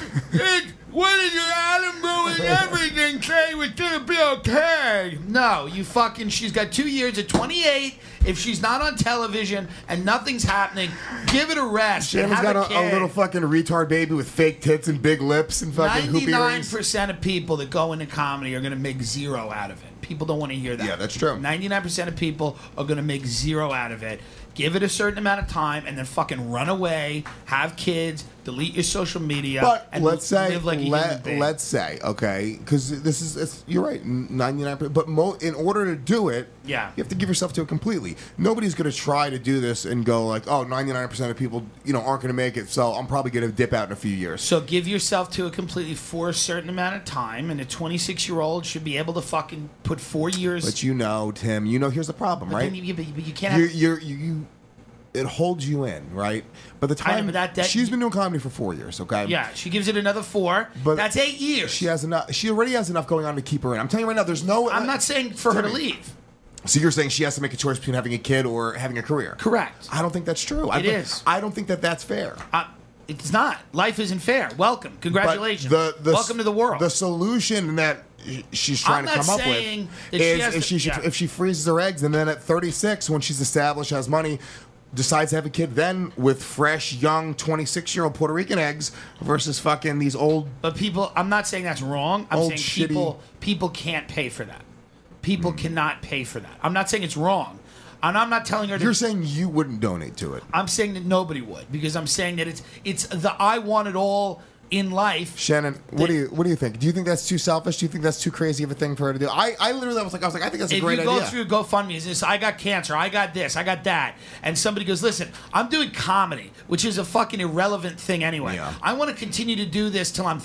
what did your Adam ruin everything say was gonna be okay? No, she's got 2 years at 28. If she's not on television and nothing's happening, give it a rest. Shannon's got a little fucking retard baby with fake tits and big lips and fucking hoop earrings. 99% of people that go into comedy are going to make zero out of it. People don't want to hear that. Yeah, that's true. 99% of people are going to make zero out of it. Give it a certain amount of time and then fucking run away, have kids, delete your social media, but and let's say, live like a human being. Let's say, okay, because you're right, 99%. But in order to do it, you have to give yourself to it completely. Nobody's going to try to do this and go like, oh, 99% of people, aren't going to make it, so I'm probably going to dip out in a few years. So give yourself to it completely for a certain amount of time, and a 26-year-old should be able to fucking put 4 years. But Tim, here's the problem, right? But you can't have... It holds you in, right? By the time she's been doing comedy for 4 years, okay? Yeah, she gives it another 4. But that's 8 years. She has enough. She already has enough going on to keep her in. I'm telling you right now, there's no. I'm not saying for her to leave. So you're saying she has to make a choice between having a kid or having a career? Correct. I don't think that's true. It is. I don't think that's fair. It's not. Life isn't fair. Welcome. Congratulations. Welcome to the world. The solution that she's trying to come up with is if she freezes her eggs and then at 36, when she's established, has money, decides to have a kid then with fresh, young, 26-year-old Puerto Rican eggs versus fucking these old... But people... I'm not saying that's wrong. I'm saying people can't pay for that. People cannot pay for that. I'm not saying it's wrong. And I'm not telling her... You're saying you wouldn't donate to it. I'm saying that nobody would. Because I'm saying that it's the I want it all in life. Shannon, what do you think? Do you think that's too selfish? Do you think that's too crazy of a thing for her to do? I literally was like, I think that's a great idea. If you go through GoFundMe, it's I got cancer, I got this, I got that, and somebody goes, listen, I'm doing comedy, which is a fucking irrelevant thing anyway. Yeah. I want to continue to do this till I'm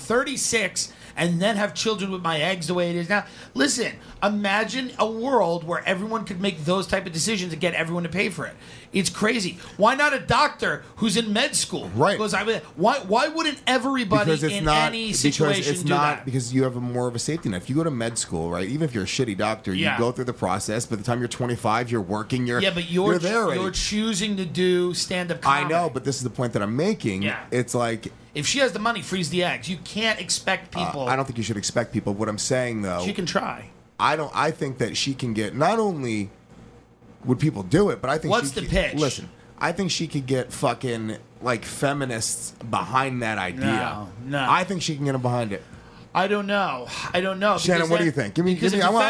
36 and then have children with my eggs the way it is now. Listen, imagine a world where everyone could make those type of decisions and get everyone to pay for it. It's crazy. Why not a doctor who's in med school? Right. Because why wouldn't everybody any situation do that? Because you have more of a safety net. If you go to med school, right, even if you're a shitty doctor, you go through the process. By the time you're 25, you're working. You're there already. You're choosing to do stand-up comedy. I know, but this is the point that I'm making. Yeah. It's like... If she has the money, freeze the eggs. You can't expect people... I don't think you should expect people. What I'm saying, though... She can try. I think that she can get... Not only would people do it, but I think... What's the pitch? Listen, I think she could get fucking, like, feminists behind that idea. No. I think she can get them behind it. I don't know. Shannon, what do you think? Give me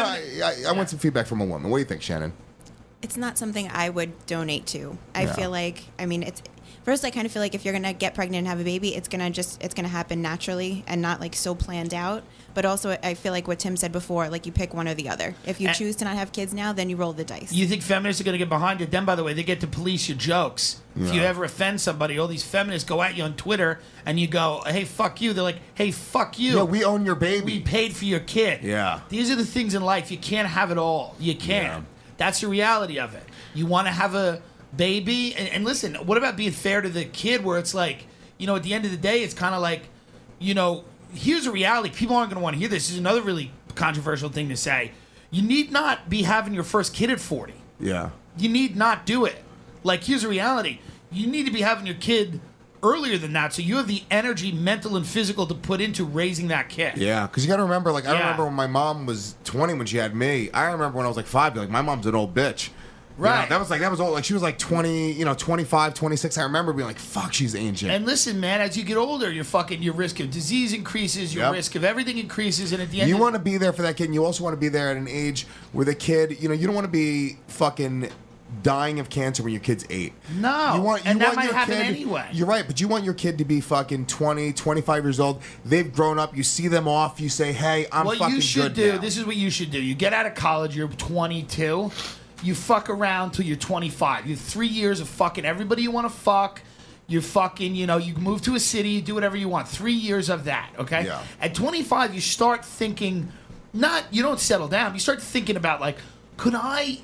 I want some feedback from a woman. What do you think, Shannon? It's not something I would donate to. I feel like, First, I kind of feel like if you're gonna get pregnant and have a baby, it's gonna happen naturally and not like so planned out. But also, I feel like what Tim said before, like you pick one or the other. If you choose to not have kids now, then you roll the dice. You think feminists are going to get behind it? Then, by the way, they get to police your jokes. Yeah. If you ever offend somebody, all these feminists go at you on Twitter and you go, hey, fuck you. They're like, hey, fuck you. Yeah, we own your baby. We paid for your kid. Yeah. These are the things in life. You can't have it all. You can't. Yeah. That's the reality of it. You want to have a baby. And listen, what about being fair to the kid where it's like, you know, at the end of the day, it's kind of like, you know, here's a reality. People aren't going to want to hear this. This is another really controversial thing to say. You need not be having your first kid at 40. Yeah. You need not do it. Like, here's a reality. You need to be having your kid earlier than that so you have the energy, mental and physical, to put into raising that kid. Yeah, because you got to remember, like, I remember when my mom was 20 when she had me. I remember when I was like 5, like, my mom's an old bitch. Right. You know, that was old. Like, she was like 20, 25, 26. I remember being like, fuck, she's ancient. And listen, man, as you get older, your risk of disease increases, your risk of everything increases, and at the end, you want to be there for that kid, and you also want to be there at an age where the kid, you don't want to be fucking dying of cancer when your kid's 8. No. And that might happen anyway. You're right, but you want your kid to be fucking 20, 25 years old. They've grown up. You see them off. You say, hey, I'm fucking good now. What you should do, this is what you should do. You get out of college, you're 22. You fuck around till you're 25. You have 3 years of fucking everybody you want to fuck. You're fucking, you move to a city, you do whatever you want. 3 years of that, okay? Yeah. At 25, you start thinking, you don't settle down. You start thinking about, like, could I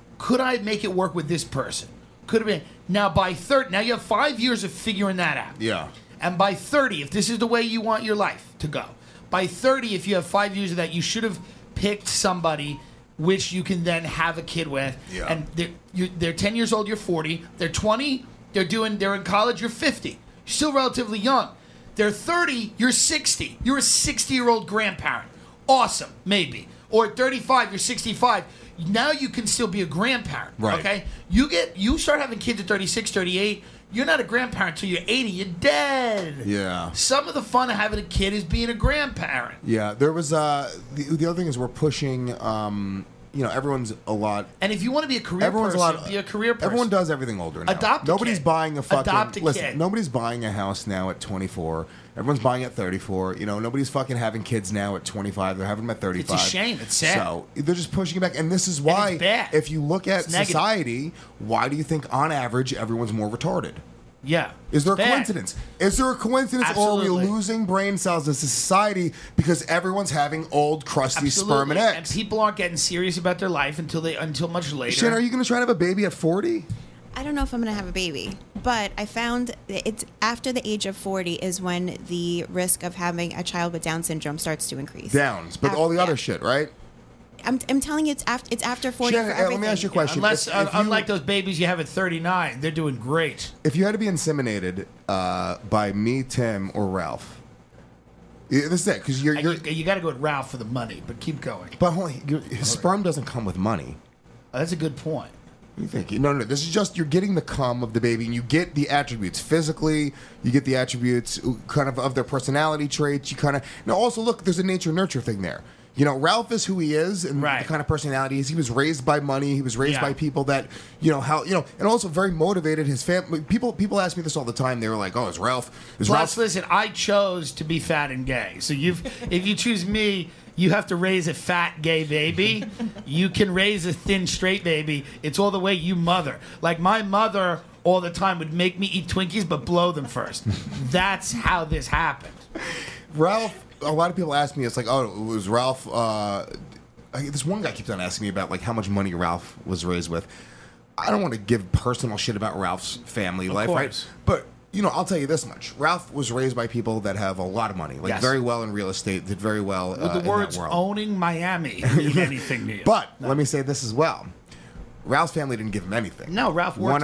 make it work with this person? Could have been. Now, by 30, now you have 5 years of figuring that out. Yeah. And by 30, if this is the way you want your life to go, by 30, if you have 5 years of that, you should have picked somebody which you can then have a kid with. Yeah. And they're 10 years old, you're 40. They're 20, they're in college, you're 50. You're still relatively young. They're 30, you're 60. You're a 60-year-old grandparent. Awesome, maybe. Or at 35, you're 65. Now you can still be a grandparent, right. Okay? You start having kids at 36, 38, you're not a grandparent until you're 80. You're dead. Yeah. Some of the fun of having a kid is being a grandparent. Yeah. There was the other thing is we're pushing. Everyone's a lot. And if you want to be a career person, be a career person. Everyone does everything older now. Adopt a Nobody's kid. buying a fucking. Adopt a listen, kid. Nobody's buying a house now at 24. Everyone's buying at 34. Nobody's fucking having kids now at 25. They're having them at 35. It's a shame. It's sad. So they're just pushing it back. And this is why, it's bad. If you look at It's negative. society, why do you think on average everyone's more retarded? Yeah. Is there a Bad. coincidence? Is there a coincidence, Absolutely. or are we losing brain cells as a society because everyone's having old, crusty sperm and eggs? And people aren't getting serious about their life until much later. Shannon, are you going to try to have a baby at 40? I don't know if I'm going to have a baby, but I found it's after the age of 40 is when the risk of having a child with Down syndrome starts to increase. Downs, but all the other shit, right? I'm telling you, it's after 40 Shannon, for everything. let me ask you a question. Unless, If you- unlike those babies you have at 39, they're doing great. If you had to be inseminated by me, Tim, or Ralph, this is it, because you're You got to go with Ralph for the money, but keep going. but his sperm doesn't come with money. Oh, that's a good point. You think? No. This is just you're getting the cum of the baby, and you get the attributes physically. You get the attributes kind of their personality traits. You kind of now also look. There's a nature nurture thing there. Ralph is who he is, and Right. the kind of personality he is. He was raised by money. He was raised by people that and also very motivated. His family. People ask me this all the time. They were like, "Oh, is Ralph?" Plus, listen, I chose to be fat and gay. So if you choose me, you have to raise a fat gay baby. You can raise a thin straight baby. It's all the way you mother. Like my mother all the time would make me eat Twinkies but blow them first. That's how this happened. Ralph. A lot of people ask me, it's like, oh, it was Ralph. This one guy keeps on asking me about like how much money Ralph was raised with. I don't want to give personal shit about Ralph's family life, course. right? But I'll tell you this much: Ralph was raised by people that have a lot of money, like Yes. very well in real estate, did very well With the in words that world. owning Miami mean anything to you. But let me say this as well: Ralph's family didn't give him anything. No, Ralph worked.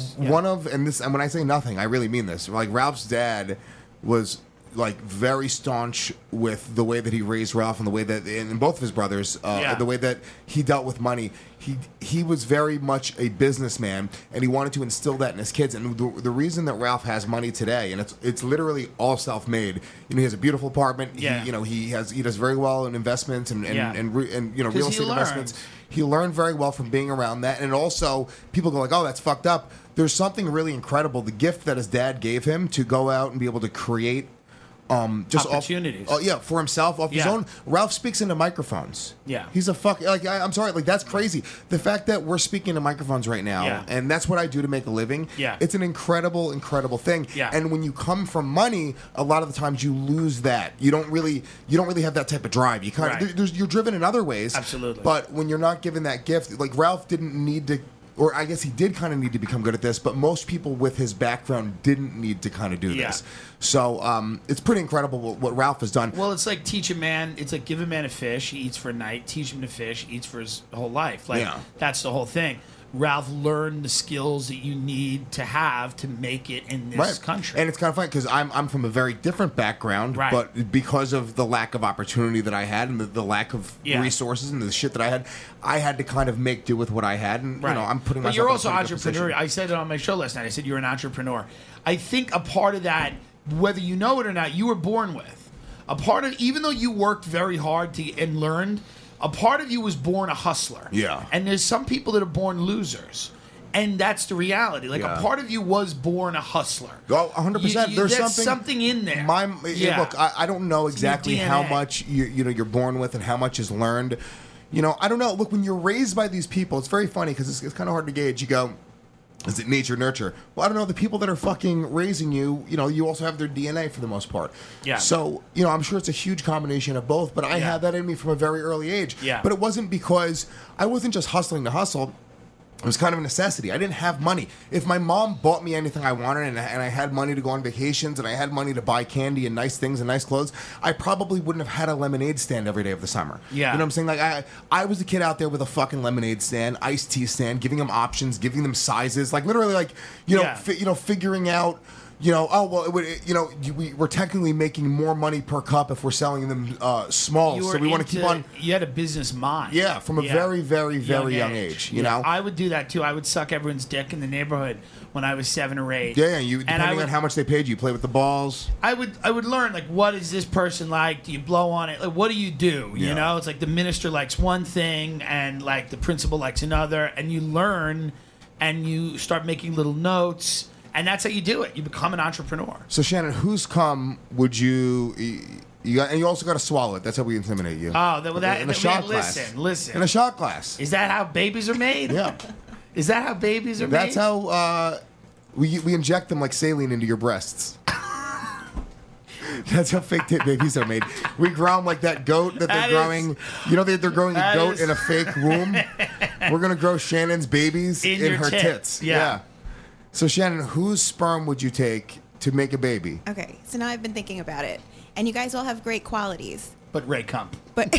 And when I say nothing, I really mean this. Like Ralph's dad was like very staunch with the way that he raised Ralph and the way that and both of his brothers, the way that he dealt with money. He was very much a businessman, and he wanted to instill that in his kids. And the reason that Ralph has money today, and it's literally all self-made. He has a beautiful apartment. Yeah. He does very well in investments and real estate investments. He learned very well from being around that, and also people go like, "Oh, that's fucked up." there's something really incredible. The gift that his dad gave him to go out and be able to create just opportunities. For himself off his Yeah. own. Ralph speaks into microphones. Yeah. He's a I'm sorry, like that's crazy. The fact that we're speaking to microphones right now, Yeah. and that's what I do to make a living. Yeah. It's an incredible thing. Yeah. And when you come from money, a lot of the times you lose that. You don't really have that type of drive. You kind Right. of you're driven in other ways. Absolutely. But when you're not given that gift, like Ralph didn't need to. Or I guess he did kind of need to become good at this, but most people with his background didn't need to kind of do Yeah. this. So it's pretty incredible what Ralph has done. Well, it's like teach a man. It's like give a man a fish, he eats for a night. Teach him to fish, he eats for his whole life. Like Yeah. that's the whole thing. Ralph learned the skills that you need to have to make it in this country. And it's kind of funny because I'm from a very different background, Right. but because of the lack of opportunity that I had and the lack of Yeah. resources and the shit that I had to kind of make do with what I had. And Right. I'm putting But myself you're in a also pretty good entrepreneur. position. I said it on my show last night. I said you're an entrepreneur. I think a part of that, whether you know it or not, you were born with. A part of, even though you worked very hard and learned, a part of you was born a hustler. Yeah. And there's some people that are born losers. And that's the reality. Like Yeah. a part of you was born a hustler. Oh, 100%. There's that's something in there. Yeah. Look, I don't know exactly how DNA. much you're born with and how much is learned. I don't know. Look, when you're raised by these people, it's very funny because it's kind of hard to gauge. You go, is it nature, nurture? Well, I don't know. The people that are fucking raising you, you also have their DNA for the most part. Yeah. So, I'm sure it's a huge combination of both, but I had that in me from a very early age. Yeah. But it wasn't because I wasn't just hustling to hustle. It was kind of a necessity. I didn't have money. If my mom bought me anything I wanted and I had money to go on vacations and I had money to buy candy and nice things and nice clothes, I probably wouldn't have had a lemonade stand every day of the summer. Yeah. You know what I'm saying? Like I was a kid out there with a fucking lemonade stand, iced tea stand, giving them options, giving them sizes, like literally like, Yeah. figuring out we're technically making more money per cup if we're selling them small. So we want to keep on. You had a business mind. Yeah, from a very, very, very young age. You know, I would do that too. I would suck everyone's dick in the neighborhood when I was 7 or 8. Yeah, you depending on how much they paid you, play with the balls. I would learn like what is this person like? Do you blow on it? Like what do you do? You Yeah. know, it's like the minister likes one thing and like the principal likes another, and you learn and you start making little notes. And that's how you do it. You become an entrepreneur. So Shannon, whose cum would you got? And you also got to swallow it. That's how we intimidate you. Oh, that in a shot glass. Listen. In a shot glass. Is that how babies are made? Yeah. Is that how babies are made? That's how we inject them like saline into your breasts. That's how fake babies are made. We grow them like that goat that they're growing. They're growing a goat in a fake womb. We're gonna grow Shannon's babies in your her tit. tits. Yeah. So Shannon, whose sperm would you take to make a baby? Okay, so now I've been thinking about it, and you guys all have great qualities. But Ray Kump. But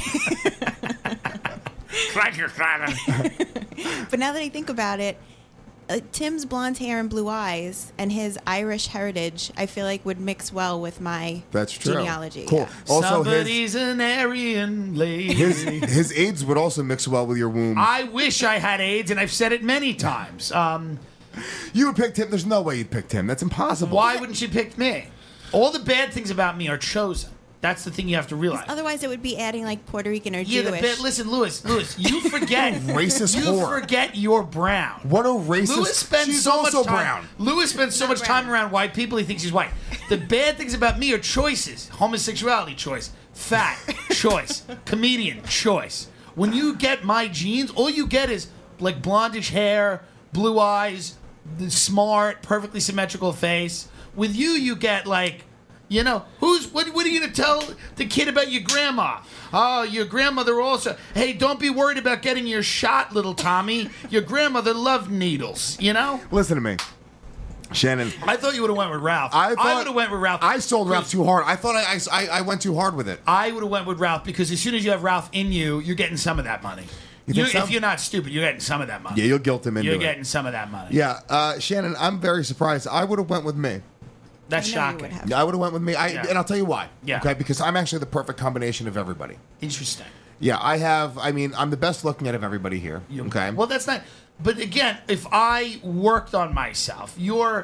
Like you're driving. but now that I think about it, Tim's blonde hair and blue eyes and his Irish heritage, I feel like would mix well with my That's true. genealogy. Cool. Yeah. Also, Somebody's an Aryan lady. his AIDS would also mix well with your womb. I wish I had AIDS, and I've said it many times. You would pick Tim. There's no way you'd pick Tim. That's impossible. Why wouldn't you pick me? All the bad things about me are chosen. That's the thing you have to realize. Otherwise, it would be adding like Puerto Rican or Yeah, Jewish. listen, Lewis, you forget. Racist You whore. forget you're brown. What a racist. Lewis spends She's so also much time. brown. Lewis spends so Not much time brown. around white people. He thinks he's white. The bad things about me are choices: homosexuality, choice; fat, choice; comedian, choice. When you get my genes, all you get is like blondish hair, blue eyes, the smart, perfectly symmetrical face. With you get like. What are you gonna tell the kid about your grandma? Oh, your grandmother also. Hey, don't be worried about getting your shot, little Tommy. Your grandmother loved needles. Listen to me, Shannon. I thought you would have went with Ralph. I would have went with Ralph. I sold Ralph too hard. I thought I went too hard with it. I would have went with Ralph because as soon as you have Ralph in you, you're getting some of that money. You think so? If you're not stupid, you're getting some of that money. Yeah, you'll guilt him into You're it. getting some of that money. Yeah, Shannon, I'm very surprised. I would have went with me. That's I know you shocking. would have. I would have went with me. Yeah. And I'll tell you why. Yeah. Okay, because I'm actually the perfect combination of everybody. Interesting. Yeah, I'm the best looking out of everybody here. Okay. Well, that's not. But again, if I worked on myself, you're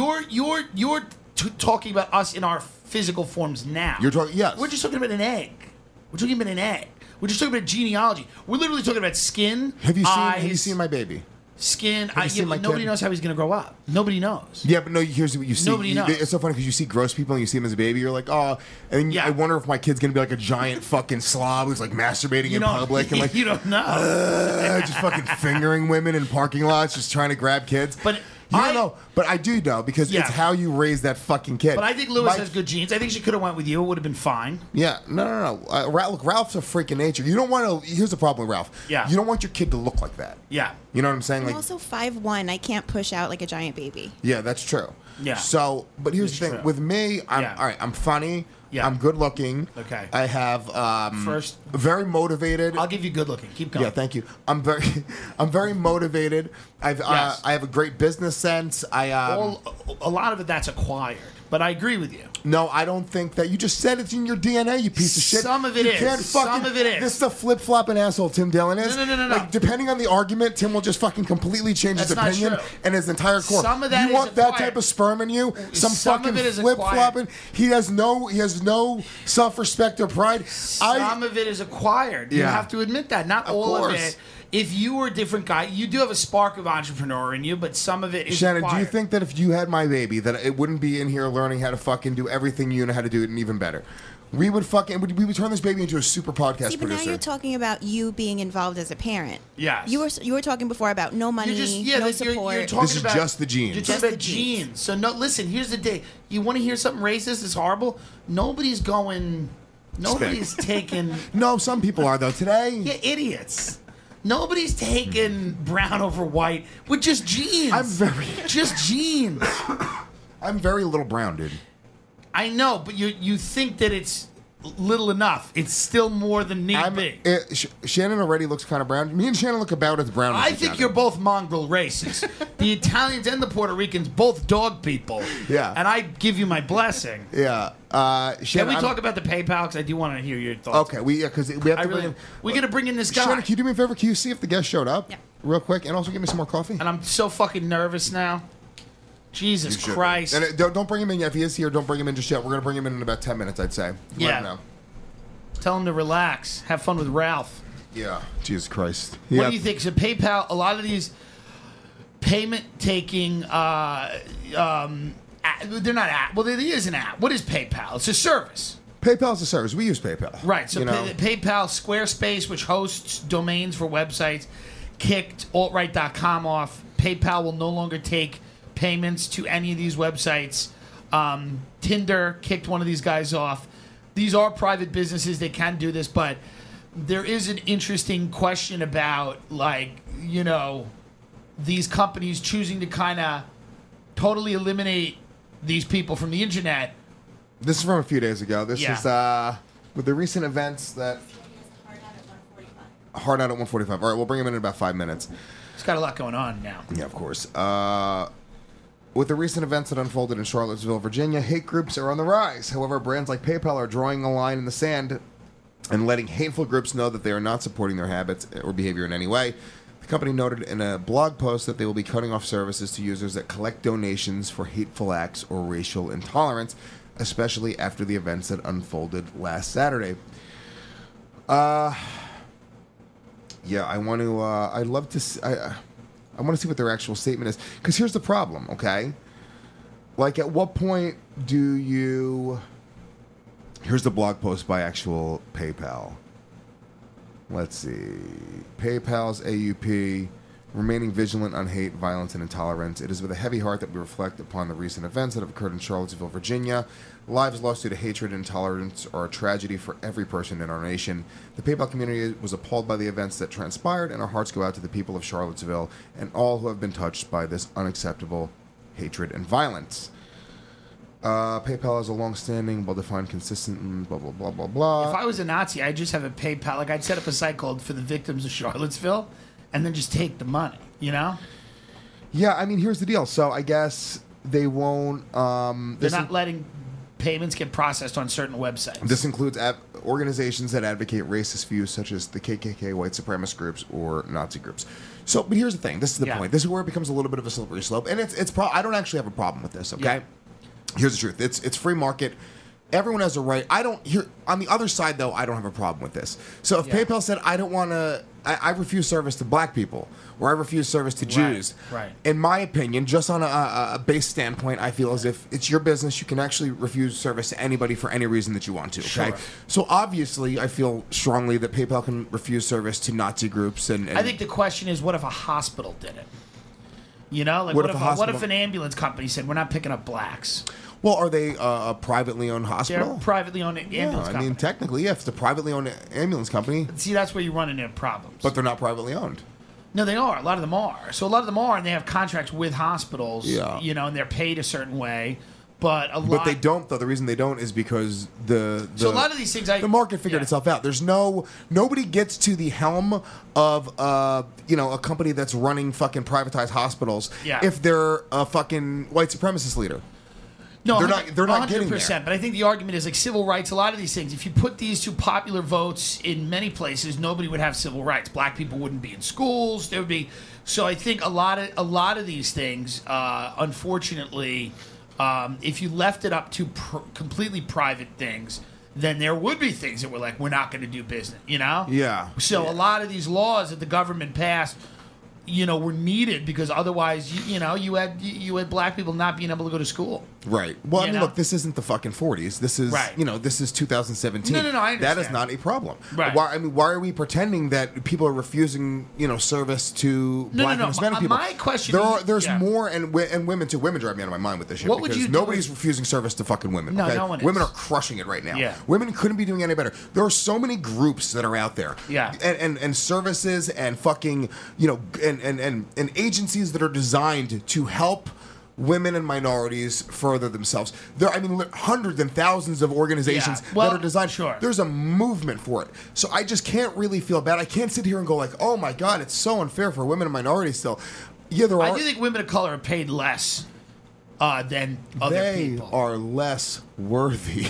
talking about us in our physical forms now. You're talking. Yes. We're just talking about an egg. We're talking about an egg. We're just talking about genealogy. We're literally talking about skin. Have you eyes. seen my baby? skin. you seen my Nobody kid? knows how he's going to grow up. Nobody knows. Yeah, but no, here's what you see. Nobody knows. It's so funny because you see gross people and you see them as a baby. You're like, oh, and then Yeah. I wonder if my kid's gonna be like a giant fucking slob who's like masturbating in public and like you don't know. just fucking fingering women in parking lots, just trying to grab kids. But you don't know. But I do know because Yeah. it's how you raise that fucking kid. But I think Lewis My- has good genes. I think she could have went with you. It would have been fine. Yeah, no. Look, Ralph's a freaking nature. You don't want to. Here's the problem with Ralph. Yeah. You don't want your kid to look like that. Yeah. You know what I'm saying? I'm Like, also 5'1". I can't push out like a giant baby. yeah, that's true. Yeah. So, but here's It's the thing. true. With me, I'm Yeah. all right. I'm funny. Yeah. I'm good looking. Okay. I have First, very motivated. I'll give you good looking. Keep going. Yeah, thank you. I'm very motivated. Yes. I have a great business sense. A lot of it that's acquired, but I agree with you. No, I don't think that. You just said it's in your DNA, you piece of shit. Some of it you is. Can't fucking, Some of it is. This is the flip-flopping asshole Tim Dillon is. No. Like, depending on the argument, Tim will just fucking completely change his That's not opinion true. and his entire course. Some of that you is want that acquired. type of sperm in you? Some Some fucking of it is flip-flopping. He has no self-respect or pride. Some of it is acquired. You Yeah. have to admit that. Not Of all of course. it. If you were a different guy, you do have a spark of entrepreneur in you, but some of it is Shannon, acquired. do you think that if you had my baby, that it wouldn't be in here learning how to fucking do everything you know how to do it and even better? We would turn this baby into a super podcast See, but now producer. you're talking about you being involved as a parent. Yes. You were talking before about no money, You're just, no you're support. talking This is about just the genes. You're Just talking about the genes. genes. So no, listen. Here's the day. You want to hear something racist? It's horrible. Nobody's taking. No, some people are though. Today, Yeah, idiots. Nobody's taking brown over white with just genes. just genes. I'm very little brown, dude. I know, but you think that it's little enough. It's still more than need be. Shannon already looks kind of brown. Me and Shannon look about as brown as I each think other. you're both mongrel races. The Italians and the Puerto Ricans, both dog people. Yeah. And I give you my blessing. Yeah. Can Shannon, we talk about the PayPal? Because I do want to hear your thoughts. Okay, because we have to bring in. We got to bring in this guy. Shannon, can you do me a favor? Can you see if the guest showed up? Yeah. Real quick, and also give me some more coffee. And I'm so fucking nervous now. Jesus You should be. Christ. And don't bring him in yet. If he is here, don't bring him in just yet. We're gonna bring him in about 10 minutes, I'd say. Let Yeah. him know. Tell him to relax. Have fun with Ralph. Yeah. Jesus Christ. What do you think? So PayPal, a lot of these payment taking, they're not app. Well, there is an app. What is PayPal? It's a service. PayPal's a service. We use PayPal. Right. So You know? PayPal, Squarespace, which hosts domains for websites, kicked altright.com off. PayPal will no longer take payments to any of these websites. Tinder kicked one of these guys off. These are private businesses. They can do this, but there is an interesting question about, like, you know, these companies choosing to kind of totally eliminate these people from the internet. This is from a few days ago. This Yeah. is with the recent events that hard out at 1:45. All right, we'll bring him in about 5 minutes. It's got a lot going on now. Yeah, of course. With the recent events that unfolded in Charlottesville, Virginia, hate groups are on the rise. However, brands like PayPal are drawing a line in the sand and letting hateful groups know that they are not supporting their habits or behavior in any way. The company noted in a blog post that they will be cutting off services to users that collect donations for hateful acts or racial intolerance, especially after the events that unfolded last Saturday. Yeah, I want to. I'd love to. I want to see what their actual statement is. Because here's the problem, okay? Like, at what point do you... Here's the blog post by actual PayPal. Let's see. PayPal's AUP, remaining vigilant on hate, violence, and intolerance. It is with a heavy heart that we reflect upon the recent events that have occurred in Charlottesville, Virginia. Lives lost due to hatred and intolerance are a tragedy for every person in our nation. The PayPal community was appalled by the events that transpired, and our hearts go out to the people of Charlottesville and all who have been touched by this unacceptable hatred and violence. PayPal has a long-standing, well-defined, consistent, blah, blah, blah, blah, blah. If I was a Nazi, I'd just have a PayPal. Like, I'd set up a site called For the Victims of Charlottesville and then just take the money, you know? Yeah, I mean, here's the deal. So I guess they won't... They're not letting payments get processed on certain websites. This includes organizations that advocate racist views such as the KKK, white supremacist groups, or Nazi groups. So, but here's the thing. This is the point. This is where it becomes a little bit of a slippery slope. And I don't actually have a problem with this, okay? Yeah. Here's the truth. It's free market. everyone has a right. On the other side, though, I don't have a problem with this. So if PayPal said, I don't want to, I refuse service to black people, or I refuse service to Jews, right. In my opinion, just on a base standpoint, I feel as if it's your business, you can actually refuse service to anybody for any reason that you want to, okay? Sure. So obviously, I feel strongly that PayPal can refuse service to Nazi groups. And I think the question is, what if a hospital did it? You know, like what if an ambulance company said, we're not picking up blacks? Well, are they a privately owned hospital? They're a privately owned ambulance company. I mean, technically, yeah, if it's a privately owned ambulance company. See, that's where you run into problems. But they're not privately owned. No, they are. A lot of them are. So a lot of them are, and they have contracts with hospitals, yeah. And they're paid a certain way. But But they don't, though. The reason they don't is because the So a lot of these things, the market figured itself out. There's nobody gets to the helm of a company that's running fucking privatized hospitals if they're a fucking white supremacist leader. No, they're not getting there. But I think the argument is like civil rights. A lot of these things, if you put these to popular votes in many places, nobody would have civil rights. Black people wouldn't be in schools. There would be. So I think a lot of these things, unfortunately, if you left it up to completely private things, then there would be things that were like, we're not going to do business. Yeah. So a lot of these laws that the government passed, were needed because otherwise, you had black people not being able to go to school. Right. Well, I mean, look, this isn't the fucking 40s. This is, this is 2017. No, I understand. That is not a problem. Right. Why are we pretending that people are refusing, service to black and Hispanic people? My question there's more, and women too. Women drive me out of my mind with this shit. What would you do nobody's refusing service to fucking women. No, okay? no one is. Women are crushing it right now. Yeah. Women couldn't be doing any better. There are so many groups that are out there. Yeah. And services and fucking, and agencies that are designed to help women and minorities further themselves. There, hundreds and thousands of organizations that are designed. Sure. There's a movement for it. So I just can't really feel bad. I can't sit here and go like, oh my God, it's so unfair for women and minorities still. Yeah, I do think women of color are paid less than other people. They are less worthy.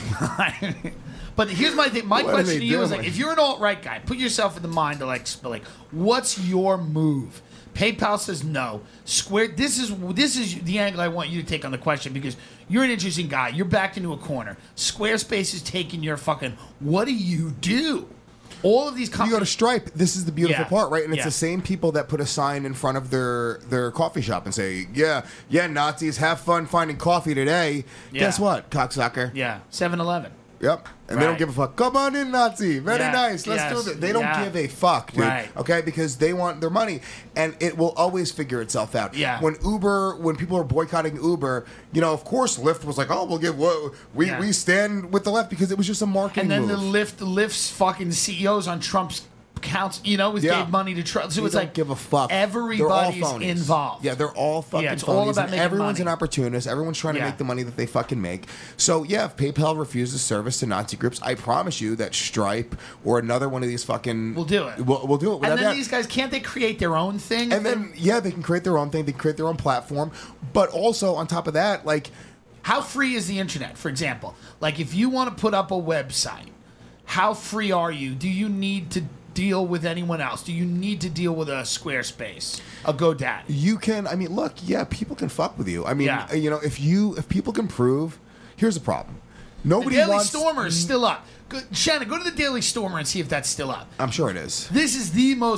But here's my thing. My question to you is like, if you're an alt-right guy, put yourself in the mind of like, what's your move? PayPal says no. Square. This is the angle I want you to take on the question because you're an interesting guy. You're backed into a corner. Squarespace is taking your fucking. What do you do? All of these companies. You go to Stripe. This is the beautiful part, right? And it's the same people that put a sign in front of their coffee shop and say, yeah, Nazis, have fun finding coffee today. Yeah. Guess what, cocksucker? Yeah, 7-Eleven. Yep. And they don't give a fuck. Come on in, Nazi. Very nice. Let's do this. They don't give a fuck, dude. Right. Okay? Because they want their money. And it will always figure itself out. Yeah. When people are boycotting Uber, of course Lyft was like, oh, we stand with the left because it was just a marketing move. And then move. Lyft's fucking CEOs on Trump's accounts, gave money to Trump. So it's like, give a fuck. Everybody's involved. Yeah, they're all fucking it's phonies. all about making everyone's money. an opportunist. Everyone's trying to make the money that they fucking make. So, yeah, if PayPal refuses service to Nazi groups, I promise you that Stripe or another one of these fucking... We'll do it. We'll do it. And then these guys, can't they create their own thing? And then, they can create their own thing. They can create their own platform. But also, on top of that, like... How free is the internet, for example? Like, if you want to put up a website, how free are you? Do you need to deal with anyone else? Do you need to deal with a Squarespace, a GoDaddy? You can. Look, people can fuck with you. If people can prove, here's the problem. Nobody the Daily wants. Stormer is still up. Shannon, go to the Daily Stormer and see if that's still up. I'm sure it is. This is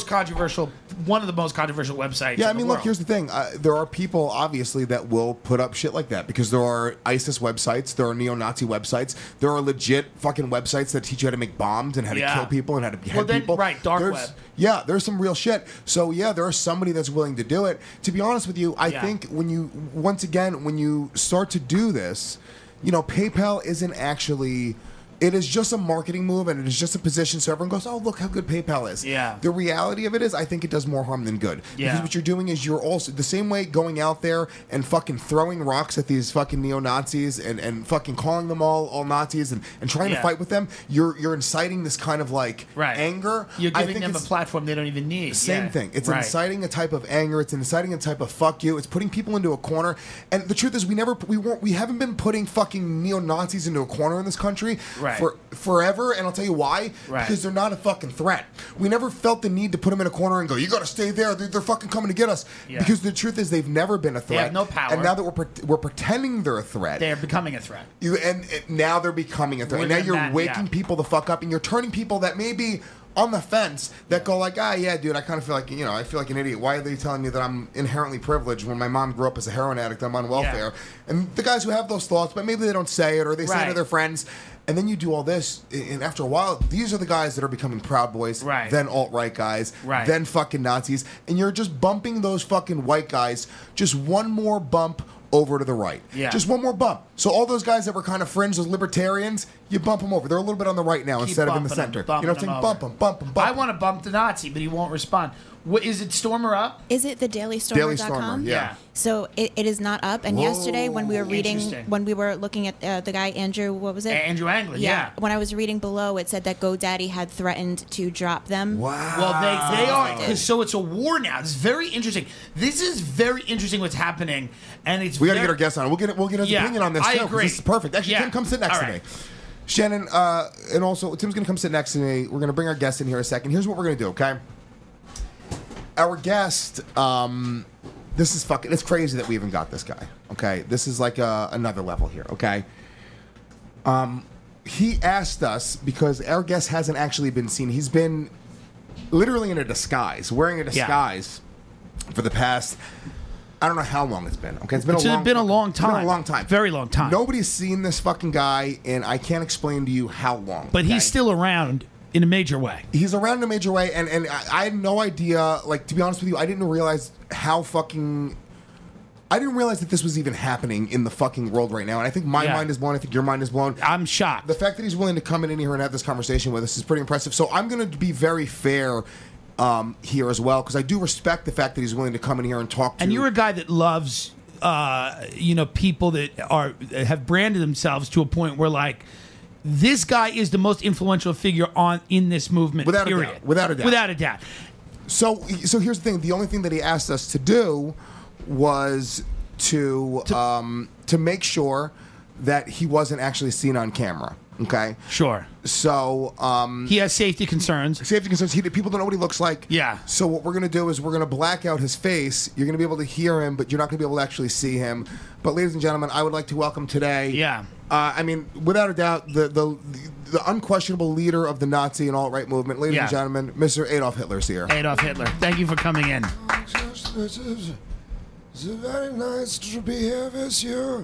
one of the most controversial websites. Yeah, in the world. Look, here's the thing. There are people, obviously, that will put up shit like that because there are ISIS websites, there are neo-Nazi websites, there are legit fucking websites that teach you how to make bombs and how to kill people and how to behead people. Right, dark web. Yeah, there's some real shit. So, there's somebody that's willing to do it. To be honest with you, I think when you start to do this, PayPal isn't actually... It is just a marketing move, and it is just a position so everyone goes, oh, look how good PayPal is. Yeah. The reality of it is I think it does more harm than good. Yeah. Because what you're doing is you're also, the same way going out there and fucking throwing rocks at these fucking neo-Nazis and fucking calling them all Nazis and trying to fight with them, you're inciting this kind of like anger. You're giving them a platform they don't even need. Same thing. It's inciting a type of anger. It's inciting a type of fuck you. It's putting people into a corner. And the truth is we haven't been putting fucking neo-Nazis into a corner in this country Right. forever, and I'll tell you why. Right. Because they're not a fucking threat. We never felt the need to put them in a corner and go, you got to stay there. They're fucking coming to get us. Yeah. Because the truth is they've never been a threat. They have no power. And now that we're pretending they're a threat. They're becoming a threat. And now they're becoming a threat. And now Within you're that, waking yeah. people the fuck up, and you're turning people that maybe on the fence that go like, yeah, dude, I kind of feel like, I feel like an idiot. Why are they telling me that I'm inherently privileged when my mom grew up as a heroin addict? I'm on welfare. Yeah. And the guys who have those thoughts, but maybe they don't say it or they say it to Right. their friends. And then you do all this, and after a while, these are the guys that are becoming Proud Boys, Right. then alt-right guys, Right. then fucking Nazis, and you're just bumping those fucking white guys just one more bump over to the right. Yeah. Just one more bump. So all those guys that were kind of fringe, those libertarians, you bump them over. They're a little bit on the right now Keep instead of in the bumping 'em, center. You bumping know what I'm saying? 'em Bump over. them, bump them, bump I 'em. want to bump the Nazi, but he won't respond. What, is it Stormer up? Is it the dailystormer.com? Daily Stormer, yeah. So it is not up. And Whoa. yesterday when we were reading, Interesting. when we were looking at the guy, Andrew, what was it? Andrew Anglin, yeah. When I was reading below, it said that GoDaddy had threatened to drop them. Wow. Well, they are, because so it's a war now. It's very interesting. This is very interesting what's happening, and it's We got to very- get our guest on. We'll get his Yeah, opinion on this I too. 'cause agree. This is perfect. Actually, Yeah. Tim, come sit next All to right. me. Shannon, and also Tim's going to come sit next to me. We're going to bring our guest in here in a second. Here's what we're going to do, okay? Our guest, this is fucking, it's crazy that we even got this guy, okay? This is like another level here, okay? He asked us, because our guest hasn't actually been seen. He's been literally in a disguise, wearing a disguise for the past, I don't know how long it's been. Okay, it's been a long time. It's been a long time. Very long time. Nobody's seen this fucking guy, and I can't explain to you how long. But okay? he's still around in a major way. He's around in a major way, and I had no idea. Like, to be honest with you, I didn't realize how fucking. I didn't realize that this was even happening in the fucking world right now. And I think my Yeah. mind is blown. I think your mind is blown. I'm shocked. The fact that he's willing to come in here and have this conversation with us is pretty impressive. So I'm going to be very fair here as well, because I do respect the fact that he's willing to come in here and talk to. And you're a guy that loves, people that have branded themselves to a point where, like, this guy is the most influential figure in this movement. Without a period. doubt. Without a doubt. Without a doubt. So here's the thing. The only thing that he asked us to do was to make sure that he wasn't actually seen on camera. Okay. Sure. So He has safety concerns. safety concerns. People don't know what he looks like. Yeah. So what we're gonna do is we're gonna black out his face. You're gonna be able to hear him, but you're not gonna be able to actually see him. But ladies and gentlemen, I would like to welcome today. Yeah. I mean, without a doubt, the unquestionable leader of the Nazi and alt-right movement, ladies Yeah. and gentlemen, Mr. Adolf Hitler's here. Adolf Hitler. Thank you for coming in. It's very nice to be here with you.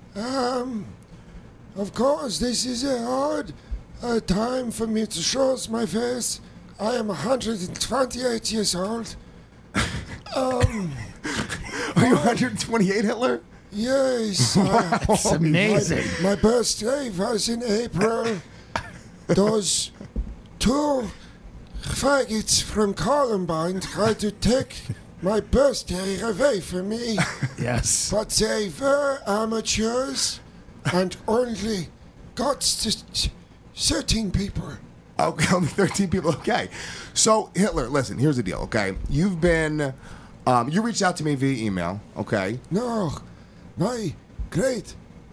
Of course, this is a hard time for me to show my face. I am 128 years old. Are you 128, Hitler? Yes. It's amazing. My birthday was in April. Those two faggots from Columbine tried to take my birthday away from me. Yes. But they were amateurs and only got to 13 people. Okay, only 13 people. Okay. So, Hitler, listen, here's the deal, okay? You've been, you reached out to me via email, okay? No, my great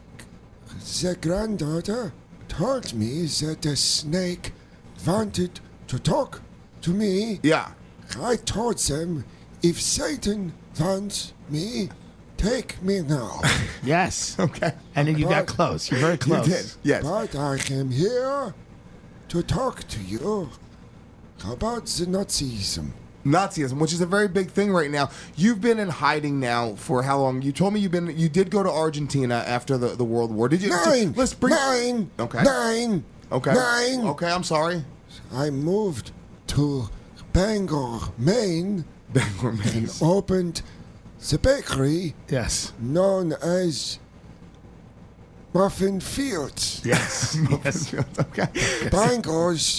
granddaughter told me that the snake wanted to talk to me. Yeah. I told them, if Satan wants me, take me now. Yes. Okay. And then you got close. You're very You close. did, yes. But I am here to talk to you about the Nazism. Nazism, which is a very big thing right now. You've been in hiding now for how long? You told me you did go to Argentina after the World War. Did you? Nine. Let's bring. Nine. Okay. Nine. Okay. Nine. Okay, I'm sorry. I moved to Bangor, Maine, Bangor, Maine. and opened the bakery Yes. known as Muffin Fields. Yes. Yes. Okay. Bangor's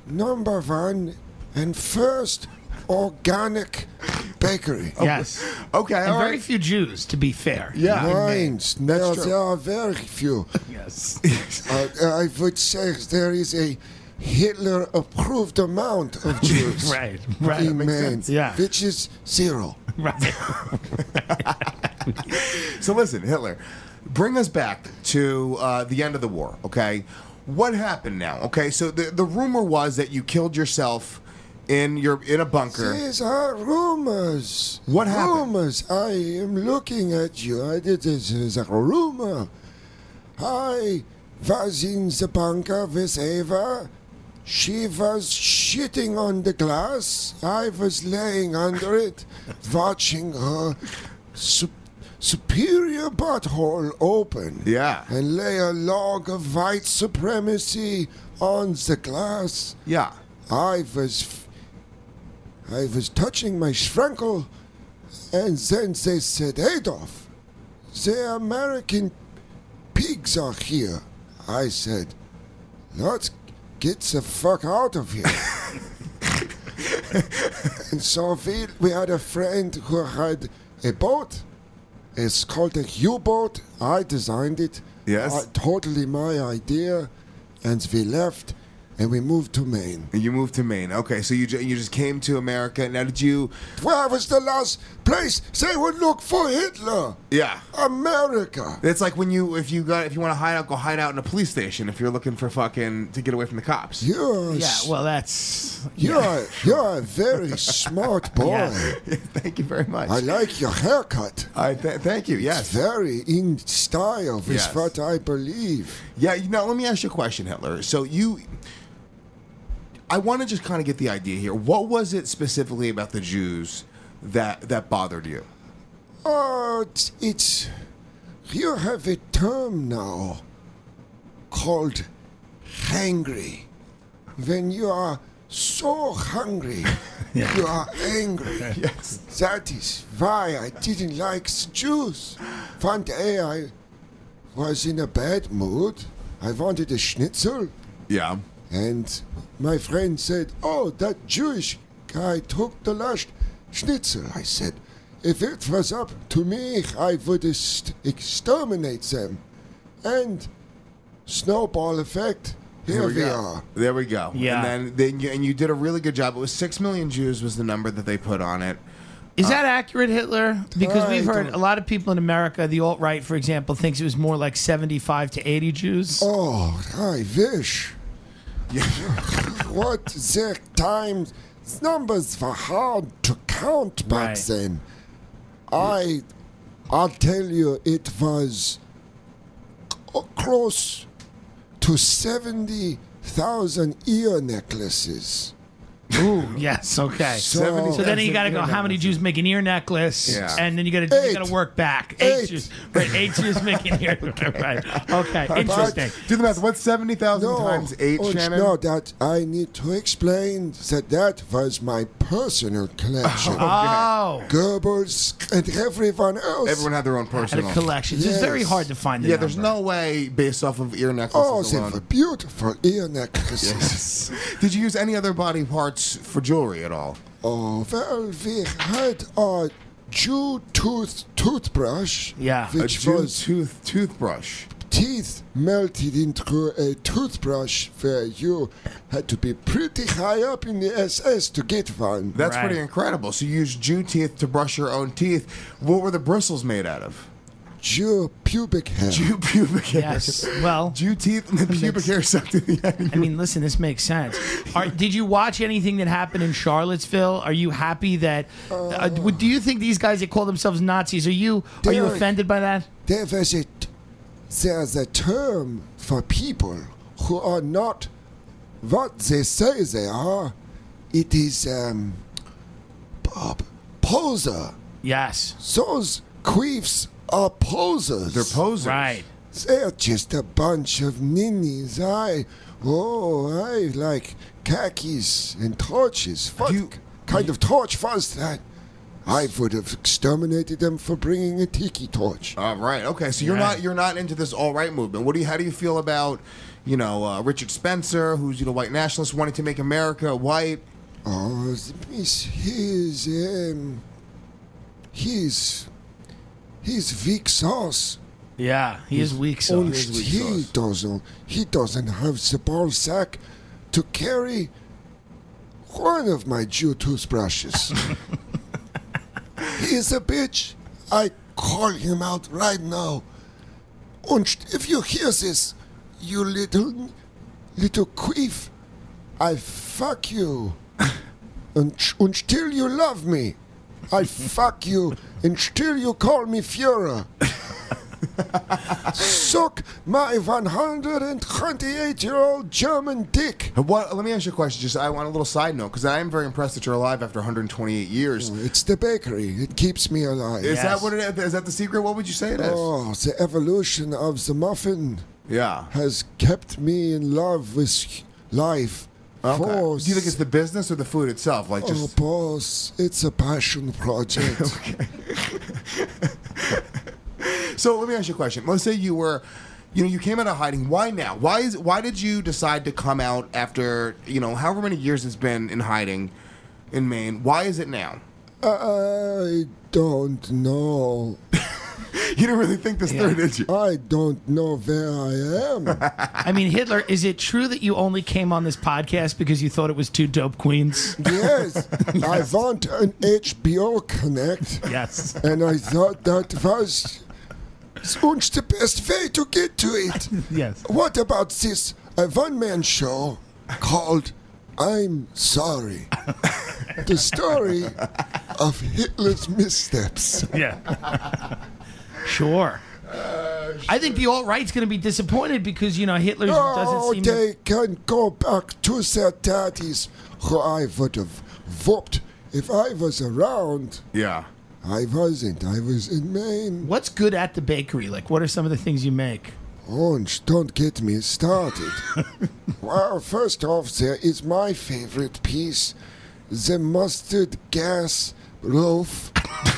#1 and first organic bakery. Yes. Okay. And All very right. few Jews, to be fair. Yeah. Mines. Now, true. there are very few. Yes. I would say there is a Hitler-approved amount of Jews Right. Right. in makes Maine, sense. Yeah. which is 0. Right. So listen, Hitler, bring us back to the end of the war, okay? What happened now? Okay, so the rumor was that you killed yourself in a bunker. These are rumors. What happened? Rumors. I am looking at you. This is a rumor. I was in the bunker with Eva. She was shitting on the glass. I was laying under it, watching her superior butthole open. Yeah. And lay a log of white supremacy on the glass. Yeah. I was touching my schrenkel, and then they said, Adolf, the American pigs are here. I said, let's get the fuck out of here. And so we had a friend who had a boat. It's called a U-boat. I designed it. Yes. Totally my idea. And we left. And we moved to Maine. You moved to Maine. Okay, so you just came to America. Now, did you? Where was the last place they would look for Hitler? Yeah, America. it's like when if you want to hide out, go hide out in a police station. If you're looking for to get away from the cops. You're a very smart boy. Yeah. Thank you very much. I like your haircut. Thank you. Yes. Very in style with Yes. what I believe. Yeah. Now, let me ask you a question, Hitler. So I want to just kind of get the idea here. What was it specifically about the Jews that bothered you? It's you have a term now called hangry. When you are so hungry, you are angry. Yes. That is why I didn't like the Jews. One day I was in a bad mood. I wanted a schnitzel. Yeah. And my friend said, oh, that Jewish guy took the last schnitzel. I said, if it was up to me, I would exterminate them. And snowball effect, here we are. There we go. Yeah. And then you did a really good job. It was 6 million Jews was the number that they put on it. Is that accurate, Hitler? Because we've I heard don't- a lot of people in America, the alt-right, for example, thinks it was more like 75 to 80 Jews. Oh, I wish. What the times numbers were hard to count back Right. then. I'll tell you, it was close to 70,000 ear necklaces. Ooh, yes, okay. So- So then you got to go. How many Jews make an ear necklace? Yeah. And then you got Eight. to work back. Eight. Jews. Right, 8 Jews make an ear. Right. Okay. Interesting. Do the math. What's 70,000 times 8, Shannon? No, that I need to explain that was my personal collection. Oh, Goebbels and everyone else. Everyone had their own and personal. a collection. It's Yes. very hard to find. The Yeah, there's number. no way based off of ear Oh, necklaces they alone. were beautiful ear necklaces. Did you use any other body parts for jewelry at all? Oh, well, we had a Jew toothbrush. Yeah. Which a was toothbrush. teeth melted into a toothbrush where you had to be pretty high up in the SS to get one. That's Right. pretty incredible. So you used Jew teeth to brush your own teeth. What were the bristles made out of? Jew pubic hair. Jew pubic hair. Yes. Well, Jew teeth and the pubic hair sucked in the end. I mean, listen, this makes sense. Did you watch anything that happened in Charlottesville? Are you happy that? Do you think these guys that call themselves Nazis are you Derek. offended by that? There's a term for people who are not what they say they are. It is poser. Yes. Those queefs are posers. They're posers. Right. They're just a bunch of ninnies. I like khakis and torches. What kind of torch was that? I would have exterminated them for bringing a tiki torch. Right. Okay. So you're Right. you're not into this all right movement. How do you feel about, Richard Spencer, who's white nationalist, wanting to make America white? Oh, he's weak sauce. Yeah, he is weak Und sauce. he doesn't have the ball sack to carry one of my Jew toothbrushes. He is a bitch. I call him out right now. And if you hear this, you little little queef, I fuck you. And still you love me. I fuck you, and still you call me Führer. Suck my 128-year-old German dick. What? Let me ask you a question. Just I want a little side note because I am very impressed that you're alive after 128 years. It's the bakery. It keeps me alive. Is that what it is? Is that the secret? What would you say it is? Oh, the evolution of the muffin Yeah. has kept me in love with life. Okay. Force. Do you think it's the business or the food itself? Like Oh, just boss, it's a passion project. So let me ask you a question. Let's say you were, you came out of hiding. Why now? Why did you decide to come out after, however many years it's been in hiding in Maine? Why is it now? I don't know. You didn't really think this through, did you? I don't know where I am. I mean, Hitler, is it true that you only came on this podcast because you thought it was two dope queens? Yes, I want an HBO Connect. Yes. And I thought that was the best way to get to it. Yes. What about this one-man show called I'm Sorry? The story of Hitler's missteps. Yeah. Sure. I think the alt-right's going to be disappointed because, Hitler doesn't seem they can go back to their daddies who I would have whooped if I was around. Yeah. I wasn't. I was in Maine. What's good at the bakery? Like, what are some of the things you make? Orange, don't get me started. Well, first off, there is my favorite piece, the mustard gas loaf.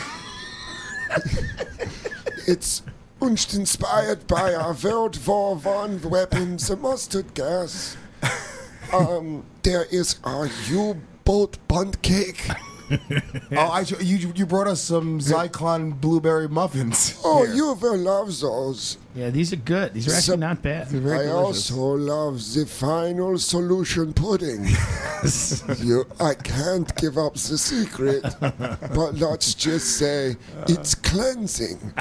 It's inspired by our World War I weapon, the mustard gas. There is our U-boat bun cake. You brought us some Zyklon blueberry muffins. Oh, here. you will love those. Yeah, these are good. These are actually not bad. I also love the final solution pudding. I can't give up the secret, but let's just say it's cleansing.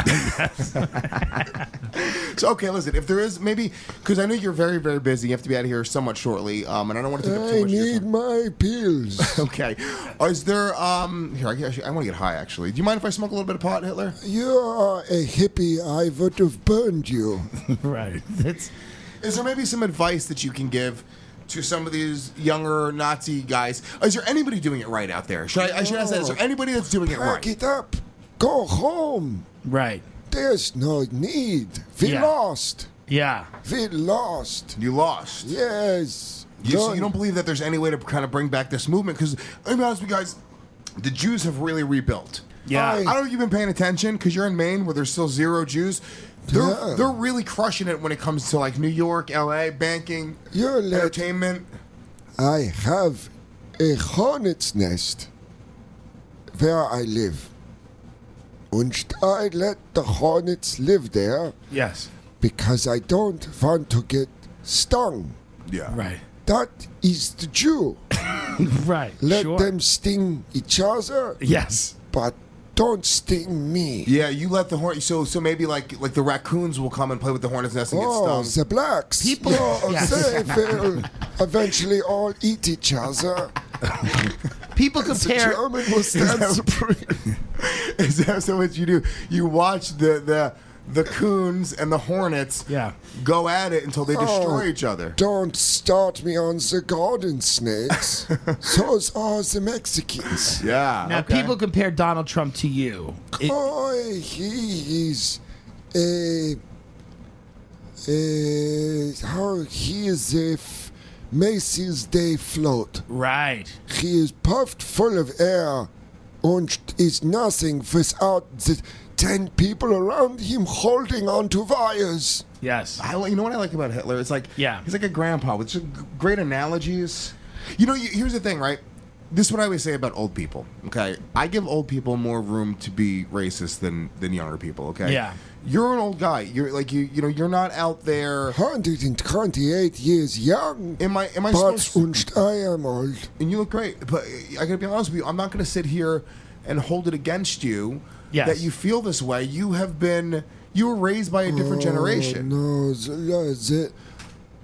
So, okay, listen, if there is maybe, because I know you're very, very busy, you have to be out of here somewhat shortly, and I don't want to take up too I much of your need time. my pills. Okay. Is there, here, I want to get high, actually. Do you mind if I smoke a little bit of pot, Hitler? You are a hippie. I would have burned you. Right. Is there maybe some advice that you can give to some of these younger Nazi guys? Is there anybody doing it right out there? I should ask that. Is there anybody that's doing it Pack right? it up. Go home. Right. There's no need. We Yeah. lost. Yeah. We lost. You lost. Yes. So you don't believe that there's any way to kind of bring back this movement? Because, let me be honest with you guys, the Jews have really rebuilt. Yeah. I don't know if you've been paying attention because you're in Maine where there's still zero Jews. They're really crushing it when it comes to like New York, LA, banking, entertainment. I have a hornet's nest where I live. And I let the hornets live there Yes. because I don't want to get stung. Yeah. Right. That is the Jew. Right. Let Sure. them sting each other, Yes. but don't sting me. Yeah, you let the hornet. So maybe like the raccoons will come and play with the hornet's nest and get Oh, stung. the blacks. People- Oh, Yes. they will eventually all eat each other. People The compare. German will stand supreme. Is that so? What you do? You watch the coons and the hornets Yeah. go at it until they destroy Oh, each other. Don't start me on the garden snakes. Those are the Mexicans. Yeah. Now, people compare Donald Trump to you. Oh, he is he is a Macy's Day float. Right. He is puffed full of air and is nothing without the 10 people around him holding onto wires. Yes. You know what I like about Hitler? It's like Yeah. he's like a grandpa with just great analogies. Here's the thing, right? This is what I always say about old people. Okay, I give old people more room to be racist than younger people. Okay. Yeah. You're an old guy. You're like you're not out there. 128 years young. Am I But supposed? und I am old. And you look great, but I gotta be honest with you. I'm not gonna sit here and hold it against you Yes. that you feel this way. You were raised by a different generation. No,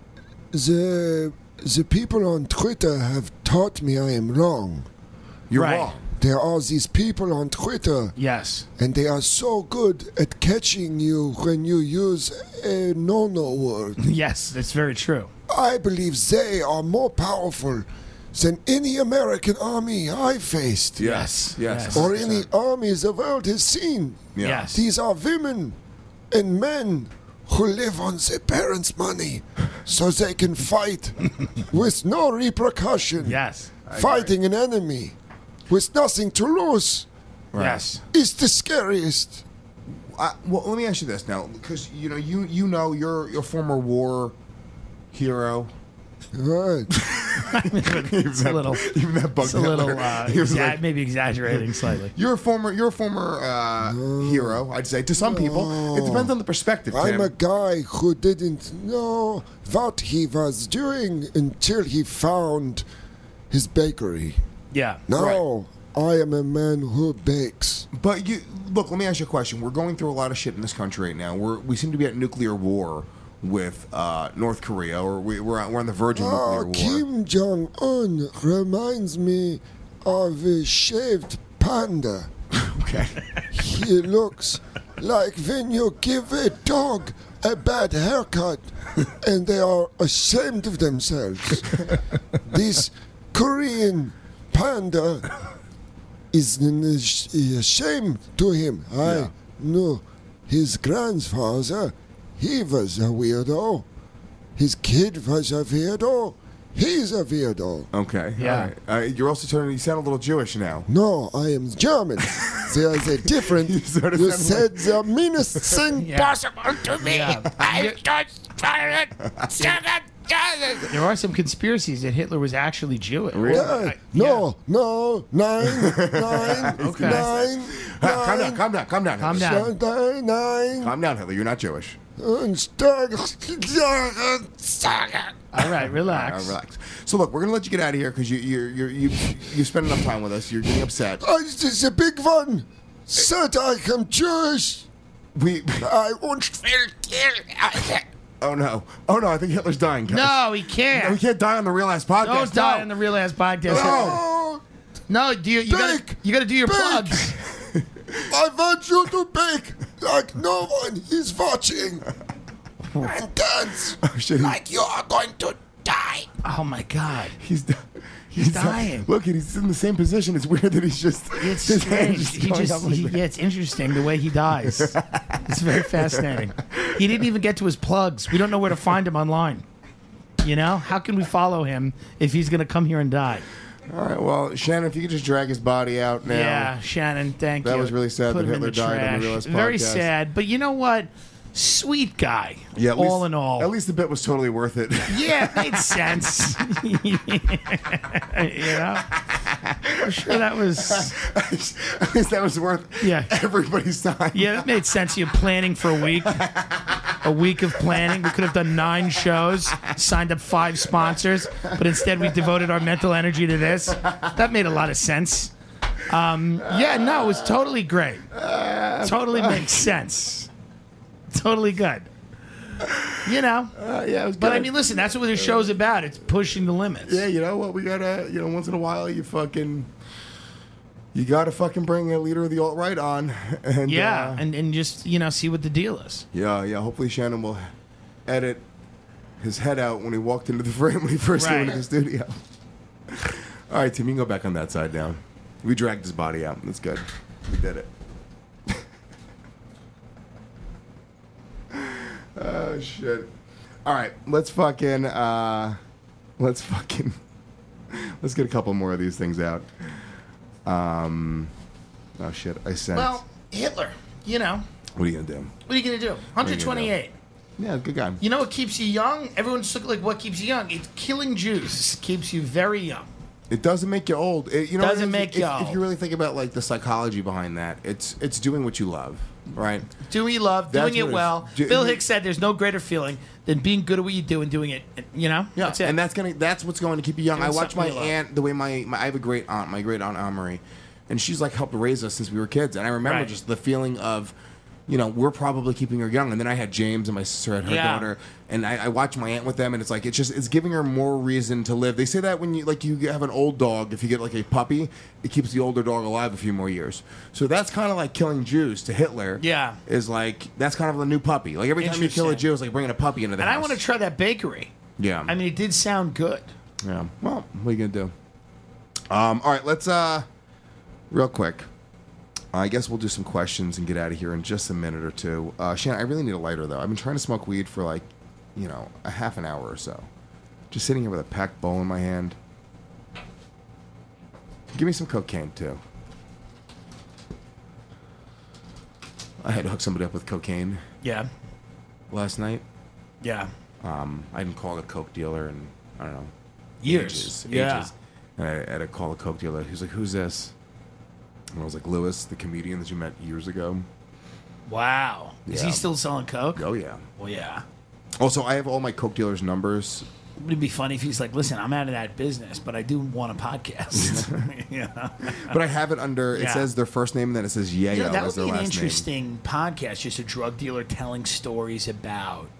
the people on Twitter have taught me I am wrong. You're Right. wrong. There are these people on Twitter, Yes. and they are so good at catching you when you use a no-no word. Yes, that's very true. I believe they are more powerful than any American army I faced, Yes. Yes. or any army the world has seen. Yeah. Yes. These are women and men who live on their parents' money so they can fight with no repercussion. Yes. Fighting an enemy with nothing to lose Yes. is the scariest. Well, let me ask you this now, because you know you're a former war hero. Right. It's a little. Even that bugged It's a little. Hitler. He was like, Maybe exaggerating slightly. You're a former hero, I'd say, to some people. It depends on the perspective, Tim. I'm a guy who didn't know what he was doing until he found his bakery. Yeah. Now, I am a man who bakes. But look, let me ask you a question. We're going through a lot of shit in this country right now. We seem to be at nuclear war with North Korea, or we're on the verge of nuclear war. Kim Jong-un reminds me of a shaved panda. Okay. He looks like when you give a dog a bad haircut and they are ashamed of themselves. This Korean panda is a shame to him. I know his grandfather, he was a weirdo. His kid was a weirdo. He's a weirdo. Okay. Yeah. All right. You're also you sound a little Jewish now. No, I am German. There is a difference. You sort of You sound said the meanest thing Yeah. possible to me. Yeah. There are some conspiracies that Hitler was actually Jewish. Yeah. No, 9, Okay. 9, Calm down. Calm down. Calm down. 9. Calm down, Hitler. You're not Jewish. All right, relax. Relax. So look, we're gonna let you get out of here because you spent enough time with us. You're getting upset. It's a big one. Said I am Jewish. I won't. Oh no! I think Hitler's dying. Guys. No, he can't. No, he can't die on the Real Ass Podcast. Don't die No. on the Real Ass Podcast. Oh, No, you got to do your Bake. plugs. I want you to bake like no one is watching. And dance shit. like you are going to die. Oh my God. He's He's dying. Look, he's in the same position. It's weird that he's just. It's his strange. hand's just going up like that. Yeah, it's interesting the way he dies. It's very fascinating. He didn't even get to his plugs. We don't know where to find him online. You know, how can we follow him if he's going to come here and die? All right, well, Shannon, if you could just drag his body out now. Yeah, Shannon, thank you. That was really sad Put that him in Hitler the died on the trash. Real Ass Very Podcast. sad, but you know what? Sweet guy. Yeah, at all least, in all. At least the bit was totally worth it. Yeah, it made sense. You know? I'm sure that was. At least that was worth everybody's time. Yeah, that made sense. You're planning for a week. A week of planning. We could have done 9 shows, signed up 5 sponsors, but instead we devoted our mental energy to this. That made a lot of sense. Yeah, no, it was totally great. Totally makes sense. Totally good. You know? Yeah, it was good. But I mean, listen, that's what the show's about. It's pushing the limits. Yeah, you know what? We gotta, once in a while, you gotta fucking bring a leader of the alt-right on. And, Yeah, and just, see what the deal is. Yeah. Hopefully Shannon will edit his head out when he walked into the frame when he first came into the studio. All right, Tim, you can go back on that side now. We dragged his body out. That's good. We did it. Oh, shit. All right, let's get a couple more of these things out. Oh, shit, I sent. Well, Hitler, What are you going to do? What are you going to do? 128. Yeah, good guy. You know what keeps you young? Everyone's looking like what keeps you young. It's killing Jews keeps you very young. It doesn't make you old. Doesn't make you old. If you really think about like the psychology behind that, it's doing what you love, right? Doing what you love, That's doing it what it well. is. Bill Hicks said there's no greater feeling than being good at what you do and doing it. Yeah, that's it. and that's what's going to keep you young. Doing I watched my something you love. aunt, the way I have a great aunt, my great aunt Anne Marie, and she's like helped raise us since we were kids, and I remember Right. just the feeling of we're probably keeping her young. And then I had James and my sister had her daughter, and I watched my aunt with them, and it's like it's giving her more reason to live. They say that when you have an old dog, if you get like a puppy, it keeps the older dog alive a few more years. So that's kind of like killing Jews to Hitler. Yeah, is like that's kind of a new puppy. Like every time you kill a Jew, it's like bringing a puppy into the house. And I want to try that bakery. Yeah, I mean it did sound good. Yeah. Well, what are you gonna do? All right, let's real quick. I guess we'll do some questions and get out of here in just a minute or two. Shannon, I really need a lighter, though. I've been trying to smoke weed for, like, a half an hour or so. Just sitting here with a packed bowl in my hand. Give me some cocaine, too. I had to hook somebody up with cocaine. Yeah. Last night. Yeah. I didn't call a coke dealer in, I don't know. Years. Ages. And I had to call a coke dealer. He was like, who's this? And I was like, Lewis, the comedian that you met years ago. Wow. Is he still selling coke? Oh, yeah. Well, yeah. Also, I have all my coke dealers' numbers. It'd be funny if he's like, listen, I'm out of that business, but I do want a podcast. Yeah. But I have it under, it says their first name, and then it says Yayo that as would their be an last interesting podcast, just a drug dealer telling stories about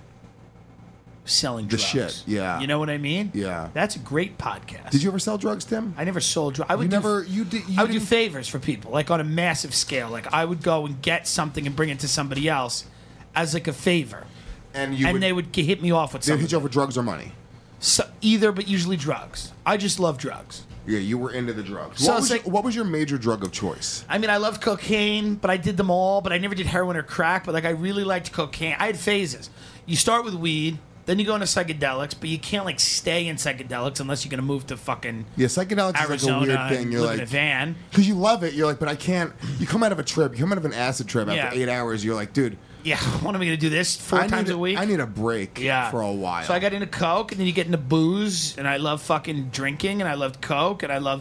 selling the drugs. Shit, yeah. You know what I mean? Yeah. That's a great podcast. Did you ever sell drugs, Tim? I never sold drugs. I would do favors for people, like on a massive scale. Like I would go and get something and bring it to somebody else as like a favor. And they would hit me off with something. They'd hit you over drugs or money? So, either, but usually drugs. I just love drugs. Yeah, you were into the drugs. So what was your major drug of choice? I mean, I loved cocaine, but I did them all. But I never did heroin or crack. But like, I really liked cocaine. I had phases. You start with weed. Then you go into psychedelics, but you can't like stay in psychedelics unless you're gonna move to fucking psychedelics Arizona is like a weird thing. You're live like in a van because you love it. You're like, but I can't. You come out of a trip. You come out of an acid trip after 8 hours. You're like, dude. Yeah, when am I gonna do this 4 times a week? I need a break. For a while. So I got into coke, and then you get into booze, and I love fucking drinking, and I loved coke, and I loved.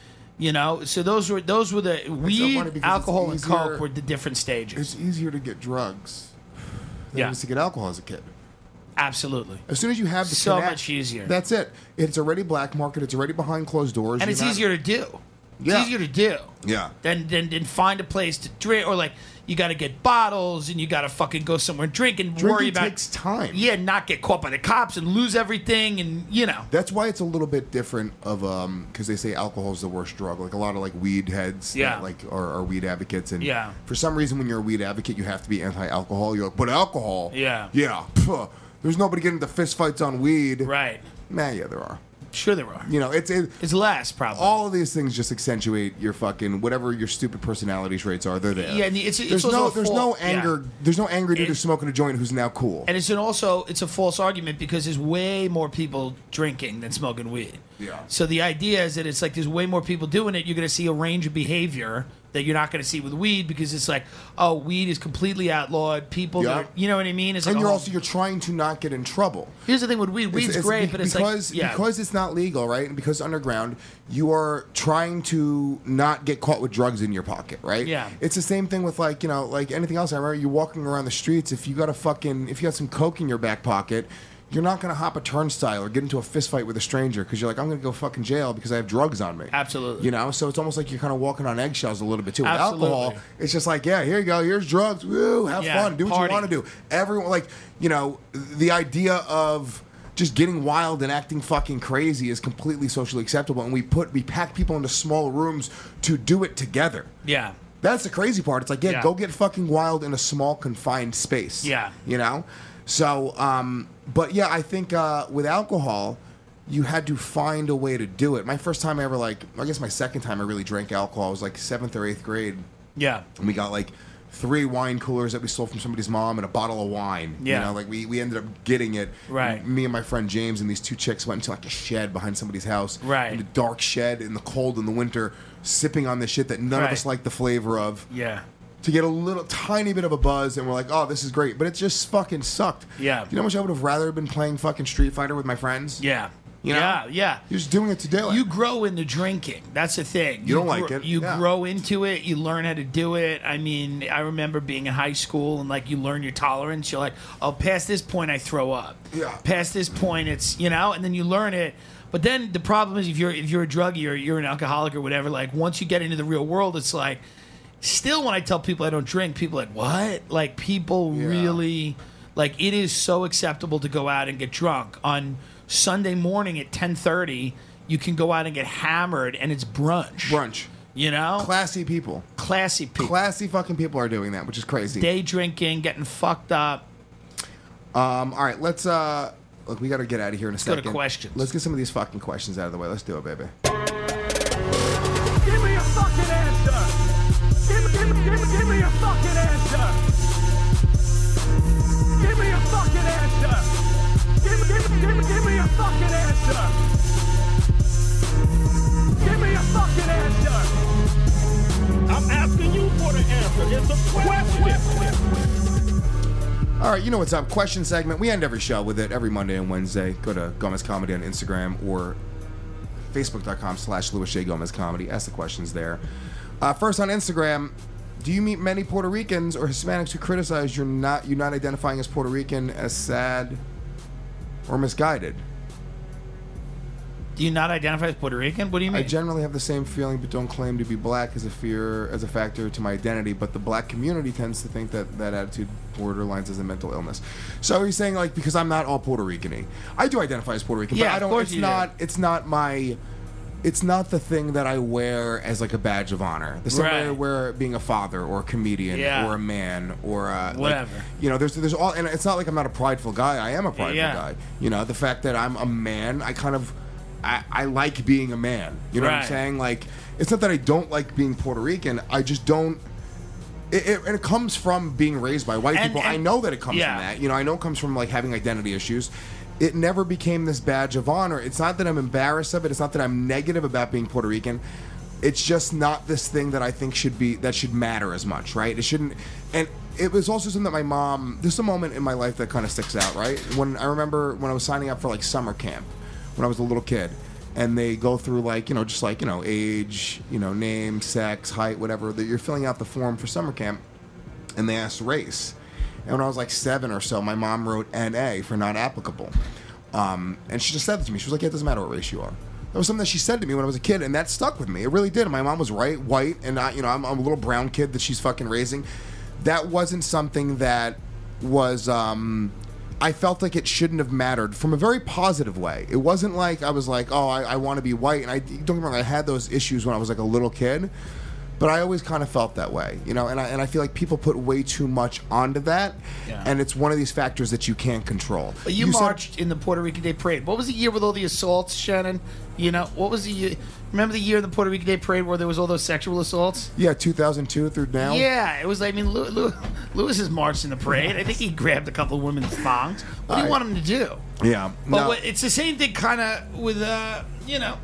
So those were the weed, alcohol, and coke were the different stages. It's easier to get drugs than it is to get alcohol as a kid. Absolutely. As soon as you have the so connect, much easier. That's it. It's already black market. It's already behind closed doors. And it's easier to do. It's easier to do. Yeah. Than find a place to drink, or like you got to get bottles and you got to fucking go somewhere and drink and worry about. Takes time. Yeah, not get caught by the cops and lose everything, and That's why it's a little bit different of because they say alcohol is the worst drug. Like a lot of like weed heads, that, like are weed advocates, and for some reason when you're a weed advocate, you have to be anti-alcohol. You're like, but alcohol, yeah. There's nobody getting into fist fights on weed. Right. Nah, yeah, there are. Sure there are. It's less, probably. All of these things just accentuate your fucking, whatever your stupid personality traits are, they're there. Yeah, and there's no anger. Yeah. There's no angry dude who's smoking a joint who's now cool. And it's a false argument because there's way more people drinking than smoking weed. Yeah. So the idea is that it's like there's way more people doing it. You're going to see a range of behavior that you're not going to see with weed because it's like, oh, weed is completely outlawed. People, you know what I mean? It's and like you're trying to not get in trouble. Here's the thing with weed. Weed's great, but it's because it's not legal, right? And because it's underground, you are trying to not get caught with drugs in your pocket, right? Yeah. It's the same thing with like anything else. I remember you walking around the streets. If you got some coke in your back pocket, you're not going to hop a turnstile or get into a fist fight with a stranger because you're like, I'm going to go fucking jail because I have drugs on me. Absolutely. So it's almost like you're kind of walking on eggshells a little bit too. With alcohol, it's just like, yeah, here you go, here's drugs, woo, have fun, do what you want to do. Everyone, the idea of just getting wild and acting fucking crazy is completely socially acceptable, and we pack people into small rooms to do it together. Yeah. That's the crazy part. It's like, go get fucking wild in a small confined space. Yeah. So, but yeah, I think with alcohol, you had to find a way to do it. My first time ever, I guess my second time I really drank alcohol was like 7th or 8th grade. Yeah. And we got 3 wine coolers that we stole from somebody's mom and a bottle of wine. Yeah. We ended up getting it. Right. Me and my friend James and these 2 chicks went into a shed behind somebody's house. Right. In a dark shed in the cold in the winter, sipping on this shit that none of us liked the flavor of. Yeah. To get a little tiny bit of a buzz, and we're like, oh, this is great. But it just fucking sucked. Yeah. You know how much I would have rather been playing fucking Street Fighter with my friends? Yeah. Yeah. You're just doing it to do it. You grow into drinking. That's the thing. You don't like it. You grow into it. You learn how to do it. I mean, I remember being in high school and you learn your tolerance. You're like, oh, past this point, I throw up. Yeah. Past this point, it's, and then you learn it. But then the problem is if you're a druggie or you're an alcoholic or whatever, once you get into the real world, it's like, Still, when I tell people I don't drink, people are like, what? Like, people really, like, it is so acceptable to go out and get drunk. On Sunday morning at 10:30, you can go out and get hammered, and it's brunch. Brunch. You know? Classy people. Classy people. Classy fucking people are doing that, which is crazy. Day drinking, getting fucked up. All right, let's, look, we got to get out of here in a second. Go to questions. Let's get some of these fucking questions out of the way. Let's do it, baby. Give me a fucking answer. Give me a fucking answer. Give me a fucking answer. Give me a fucking answer. Give me a fucking answer. I'm asking you for the answer. It's a question. All right, you know what's up. Question segment. We end every show with it every Monday and Wednesday. Go to Gomez Comedy on Instagram or Facebook.com/Louis J. Gomez Comedy. Ask the questions there. First on Instagram, do you meet many Puerto Ricans or Hispanics who criticize you not identifying as Puerto Rican as sad or misguided? Do you not identify as Puerto Rican? What do you mean? I generally have the same feeling but don't claim to be black as a factor to my identity, but the black community tends to think that attitude borderlines as a mental illness. So he's saying, like, because I'm not all Puerto Rican-y. I do identify as Puerto Rican, but I don't, it's not the thing that I wear as like a badge of honor. The same way I wear being a father or a comedian or a man or whatever. Like, you know, there's all, and it's not like I'm not a prideful guy. I am a prideful guy. You know, the fact that I'm a man, I like being a man. You know what I'm saying? Like, it's not that I don't like being Puerto Rican. I just don't. And it comes from being raised by white people. I know that it comes from that. You know, I know it comes from like having identity issues. It never became this badge of honor. It's not that I'm embarrassed of it. It's not that I'm negative about being Puerto Rican. It's just not this thing that I think should matter as much, right? It shouldn't. And it was also something that my mom. There's a moment in my life that kind of sticks out, right? When I remember when I was signing up for like summer camp when I was a little kid, and they go through like, you know, just like, you know, age, you know, name, sex, height, whatever. That you're filling out the form for summer camp, and they asked race. And when I was like 7 or so, my mom wrote NA for not applicable. And she just said that to me. She was like, yeah, it doesn't matter what race you are. That was something that she said to me when I was a kid, and that stuck with me. It really did. My mom was white, and I, you know, I'm a little brown kid that she's fucking raising. That wasn't something that was, I felt like it shouldn't have mattered from a very positive way. It wasn't like I was like, oh, I want to be white. And don't get me wrong, I had those issues when I was like a little kid. But I always kind of felt that way, you know, and I feel like people put way too much onto that, and it's one of these factors that you can't control. But you marched in the Puerto Rican Day Parade. What was the year with all the assaults, Shannon? You know, what was the year? Remember the year in the Puerto Rican Day Parade where there was all those sexual assaults? Yeah, 2002 through now. Yeah, it was. I mean, Lewis has marched in the parade. I think he grabbed a couple of women's thongs. What do you want him to do? Yeah, but it's the same thing, kind of with you know.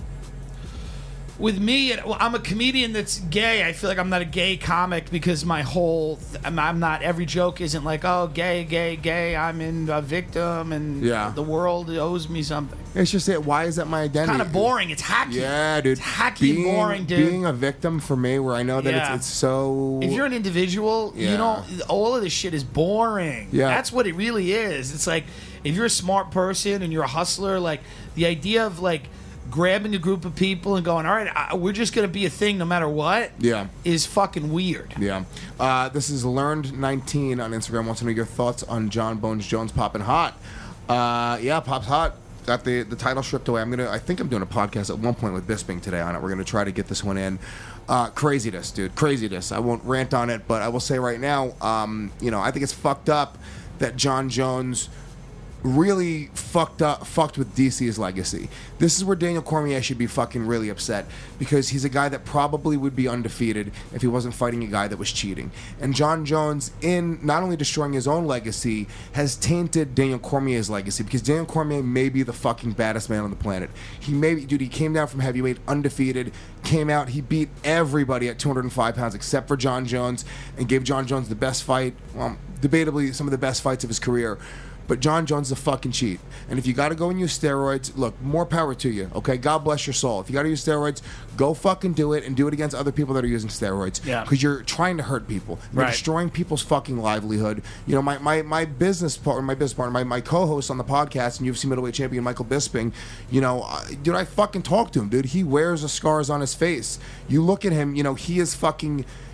With me, I'm a comedian that's gay. I feel like I'm not a gay comic because my whole, I'm not, every joke isn't like, oh, gay, I'm in a victim and the world owes me something. It's just that, why is that my identity? Kind of boring. It's hacky. Yeah, dude. It's hacky and boring, dude. Being a victim for me, where I know that it's so... If you're an individual, you don't, all of this shit is boring. Yeah. That's what it really is. It's like, if you're a smart person and you're a hustler, like, the idea of, like, grabbing a group of people and going, all right, we're just going to be a thing no matter what, is fucking weird. Yeah. This is Learned19 on Instagram. Wants to know your thoughts on John Bones Jones popping hot. Pop's hot. Got the title stripped away. I think I'm doing a podcast at one point with Bisping today on it. We're going to try to get this one in. Craziness, dude. Craziness. I won't rant on it, but I will say right now, I think it's fucked up that John Jones really fucked with DC's legacy. This is where Daniel Cormier should be fucking really upset, because he's a guy that probably would be undefeated if he wasn't fighting a guy that was cheating. And John Jones, in not only destroying his own legacy, has tainted Daniel Cormier's legacy, because Daniel Cormier may be the fucking baddest man on the planet. He came down from heavyweight undefeated, came out, he beat everybody at 205 pounds except for John Jones, and gave John Jones the best fight, debatably some of the best fights of his career. But John Jones is a fucking cheat. And if you got to go and use steroids, look, more power to you, okay? God bless your soul. If you got to use steroids, go fucking do it, and do it against other people that are using steroids. Yeah. Because you're trying to hurt people. You're destroying people's fucking livelihood. You know, my business partner, my co-host on the podcast and UFC middleweight champion, Michael Bisping, you know, dude, I fucking talk to him, dude. He wears the scars on his face. You look at him, you know, he is fucking...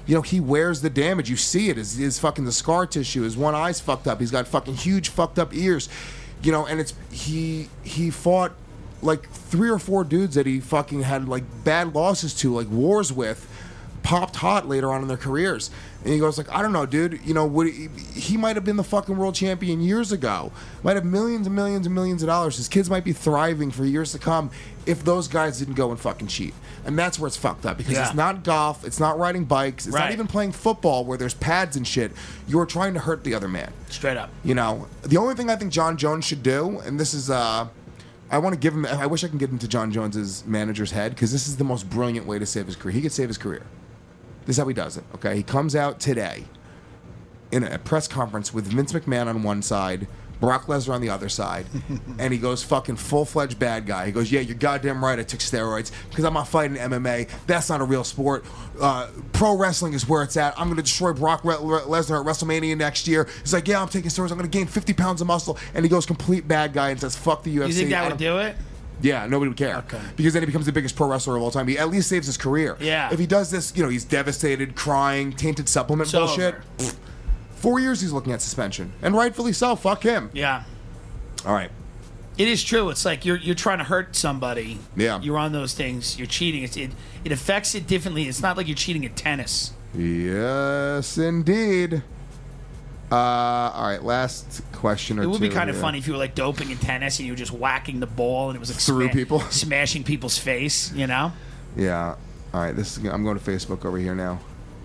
You know, he wears the damage. You see it. His fucking the scar tissue. His one eye's fucked up. He's got fucking huge fucked up ears. You know, and it's he fought like 3 or 4 dudes that he fucking had like bad losses to, like wars with, popped hot later on in their careers. And he goes like, I don't know, dude. You know, he might have been the fucking world champion years ago. Might have millions and millions and millions of dollars. His kids might be thriving for years to come if those guys didn't go and fucking cheat. And that's where it's fucked up, because it's not golf, it's not riding bikes, it's not even playing football where there's pads and shit. You're trying to hurt the other man. Straight up. You know, the only thing I think John Jones should do, and this is, I want to give him, I wish I can get into John Jones's manager's head, because this is the most brilliant way to save his career. He could save his career. This is how he does it, okay? He comes out today in a press conference with Vince McMahon on one side, Brock Lesnar on the other side, and he goes fucking full-fledged bad guy. He goes, yeah, you're goddamn right, I took steroids because I'm not fighting MMA. That's not a real sport. Pro wrestling is where it's at. I'm going to destroy Brock Lesnar at WrestleMania next year. He's like, yeah, I'm taking steroids. I'm going to gain 50 pounds of muscle. And he goes complete bad guy and says, fuck the UFC. You think that would do it? Yeah, nobody would care. Okay. Because then he becomes the biggest pro wrestler of all time. He at least saves his career. Yeah. If he does this, you know, he's devastated, crying, tainted supplement bullshit. 4 years he's looking at suspension. And rightfully so. Fuck him. Yeah. All right. It is true. It's like you're trying to hurt somebody. Yeah. You're on those things. You're cheating. It affects it differently. It's not like you're cheating at tennis. Yes, indeed. All right, last question or two. It would be kind of funny if you were like doping in tennis and you were just whacking the ball and it was like through people, smashing people's face. You know? Yeah. All right. I'm going to Facebook over here now.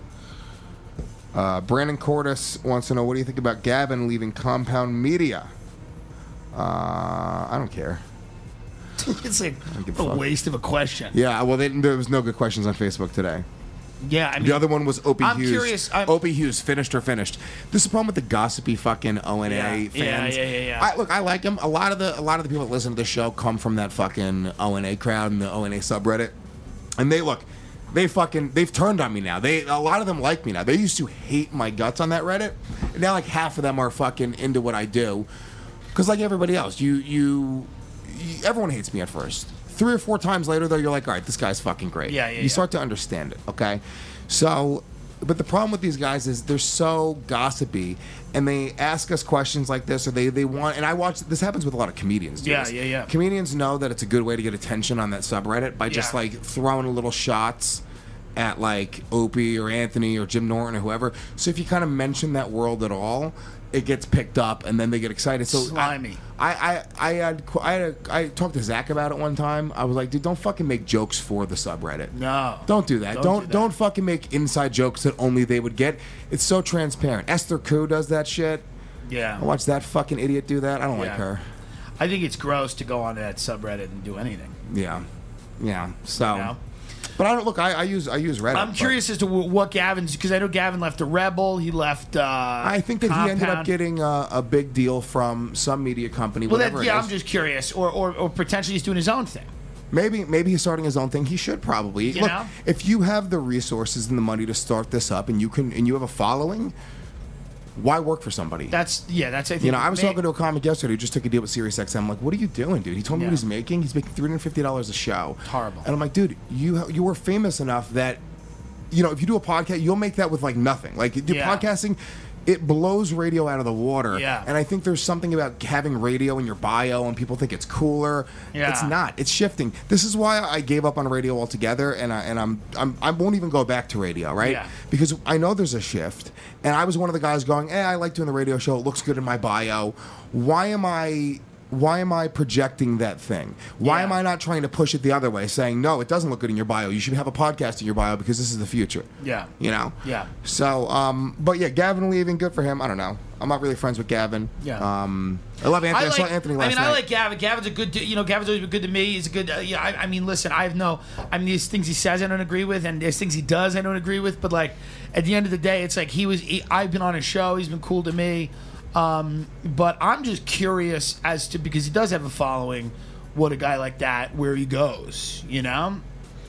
Brandon Cordes wants to know, what do you think about Gavin leaving Compound Media? I don't care. It's like a waste of a question. Yeah. Well, there was no good questions on Facebook today. Yeah, I mean, the other one was Opie Hughes. Curious. Opie Hughes, finished or finished. This is the problem with the gossipy fucking ONA fans. Yeah. Look, I like them. A lot of the people that listen to the show come from that fucking ONA crowd and the ONA subreddit, and they've turned on me now. A lot of them like me now. They used to hate my guts on that Reddit, and now like half of them are fucking into what I do. Because like everybody else, everyone hates me at first. 3 or 4 times later, though, you're like, all right, this guy's fucking great. You start to understand it, okay? So, but the problem with these guys is they're so gossipy, and they ask us questions like this, or they want, and I watch, this happens with a lot of comedians. Yeah. Comedians know that it's a good way to get attention on that subreddit by just, like, throwing a little shots at, like, Opie or Anthony or Jim Norton or whoever. So if you kind of mention that world at all, it gets picked up, and then they get excited. So slimy. I talked to Zach about it one time. I was like, dude, don't fucking make jokes for the subreddit. No. Don't do that. Don't fucking make inside jokes that only they would get. It's so transparent. Esther Koo does that shit. Yeah. I watch that fucking idiot do that. I don't like her. I think it's gross to go on that subreddit and do anything. Yeah. So. You know? But I don't look. I use Reddit. I'm curious as to what Gavin's, because I know Gavin left a Rebel. He left. I think that Compound. he ended up getting a big deal from some media company. Well, whatever. I'm just curious, or potentially he's doing his own thing. Maybe he's starting his own thing. He should probably. You know? If you have the resources and the money to start this up, and you have a following, why work for somebody? That's I think. You know, I was talking to a comic yesterday who just took a deal with SiriusXM. I'm like, what are you doing, dude? He told me what he's making. He's making $350 a show. It's horrible. And I'm like, dude, you were famous enough that, you know, if you do a podcast, you'll make that with like nothing. Like podcasting, it blows radio out of the water. Yeah. And I think there's something about having radio in your bio, and people think it's cooler. Yeah. It's not. It's shifting. This is why I gave up on radio altogether, and I won't even go back to radio, right? Yeah. Because I know there's a shift, and I was one of the guys going, I like doing the radio show. It looks good in my bio. Why am I projecting that thing? Why am I not trying to push it the other way, saying, no, it doesn't look good in your bio. You should have a podcast in your bio because this is the future. Yeah. You know? Yeah. So, but yeah, Gavin leaving, good for him. I don't know. I'm not really friends with Gavin. Yeah. I love Anthony. I saw Anthony last night. I like Gavin. Gavin's a good dude. You know, Gavin's always been good to me. He's a good, I mean, listen, there's things he says I don't agree with, and there's things he does I don't agree with, but like, at the end of the day, it's like I've been on his show. He's been cool to me. But I'm just curious as to, because he does have a following, what a guy like that, where he goes, you know?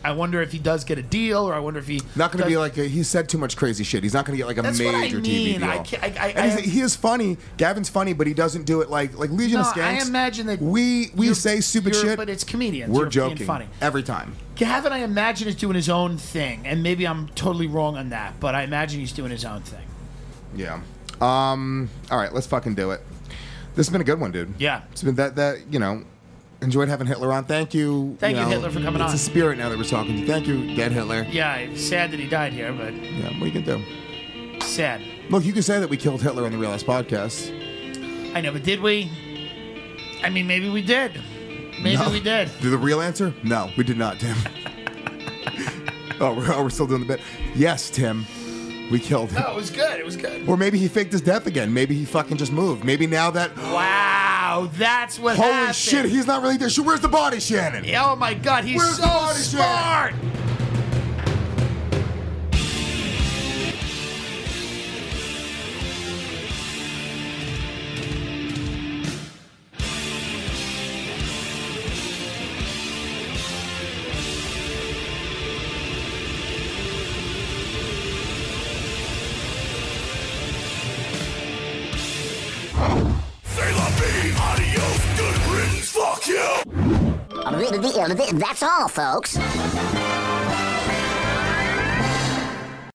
I wonder if he does get a deal, or I wonder if he not going to be like he said too much crazy shit. He's not going to get like a That's major what I mean. TV deal. He is funny. Gavin's funny, but he doesn't do it like Legion of Skanks. I imagine that we say stupid shit, but it's comedians. We're You're joking being funny every time. Gavin, I imagine, is doing his own thing, and maybe I'm totally wrong on that, but I imagine he's doing his own thing. Yeah. All right, let's fucking do it. This has been a good one, dude. Yeah. It's been that enjoyed having Hitler on. Thank you. Thank you, Hitler, for coming on. It's a spirit now that we're talking to you. Thank you, dead Hitler. Yeah, it's sad that he died here, but yeah, what are you gonna do? Sad. Look, you can say that we killed Hitler on the Real Ass Podcast. I know, but did we? I mean, maybe we did. Maybe we did. The real answer? No, we did not, Tim. we're still doing the bit. Yes, Tim. We killed him. No, it was good. It was good. Or maybe he faked his death again. Maybe he fucking just moved. Maybe now that... Wow, that's what Holy happened. shit, he's not really there. Where's the body, Shannon? Oh, my God, he's Where's the so body, smart. Shannon? That's all, folks.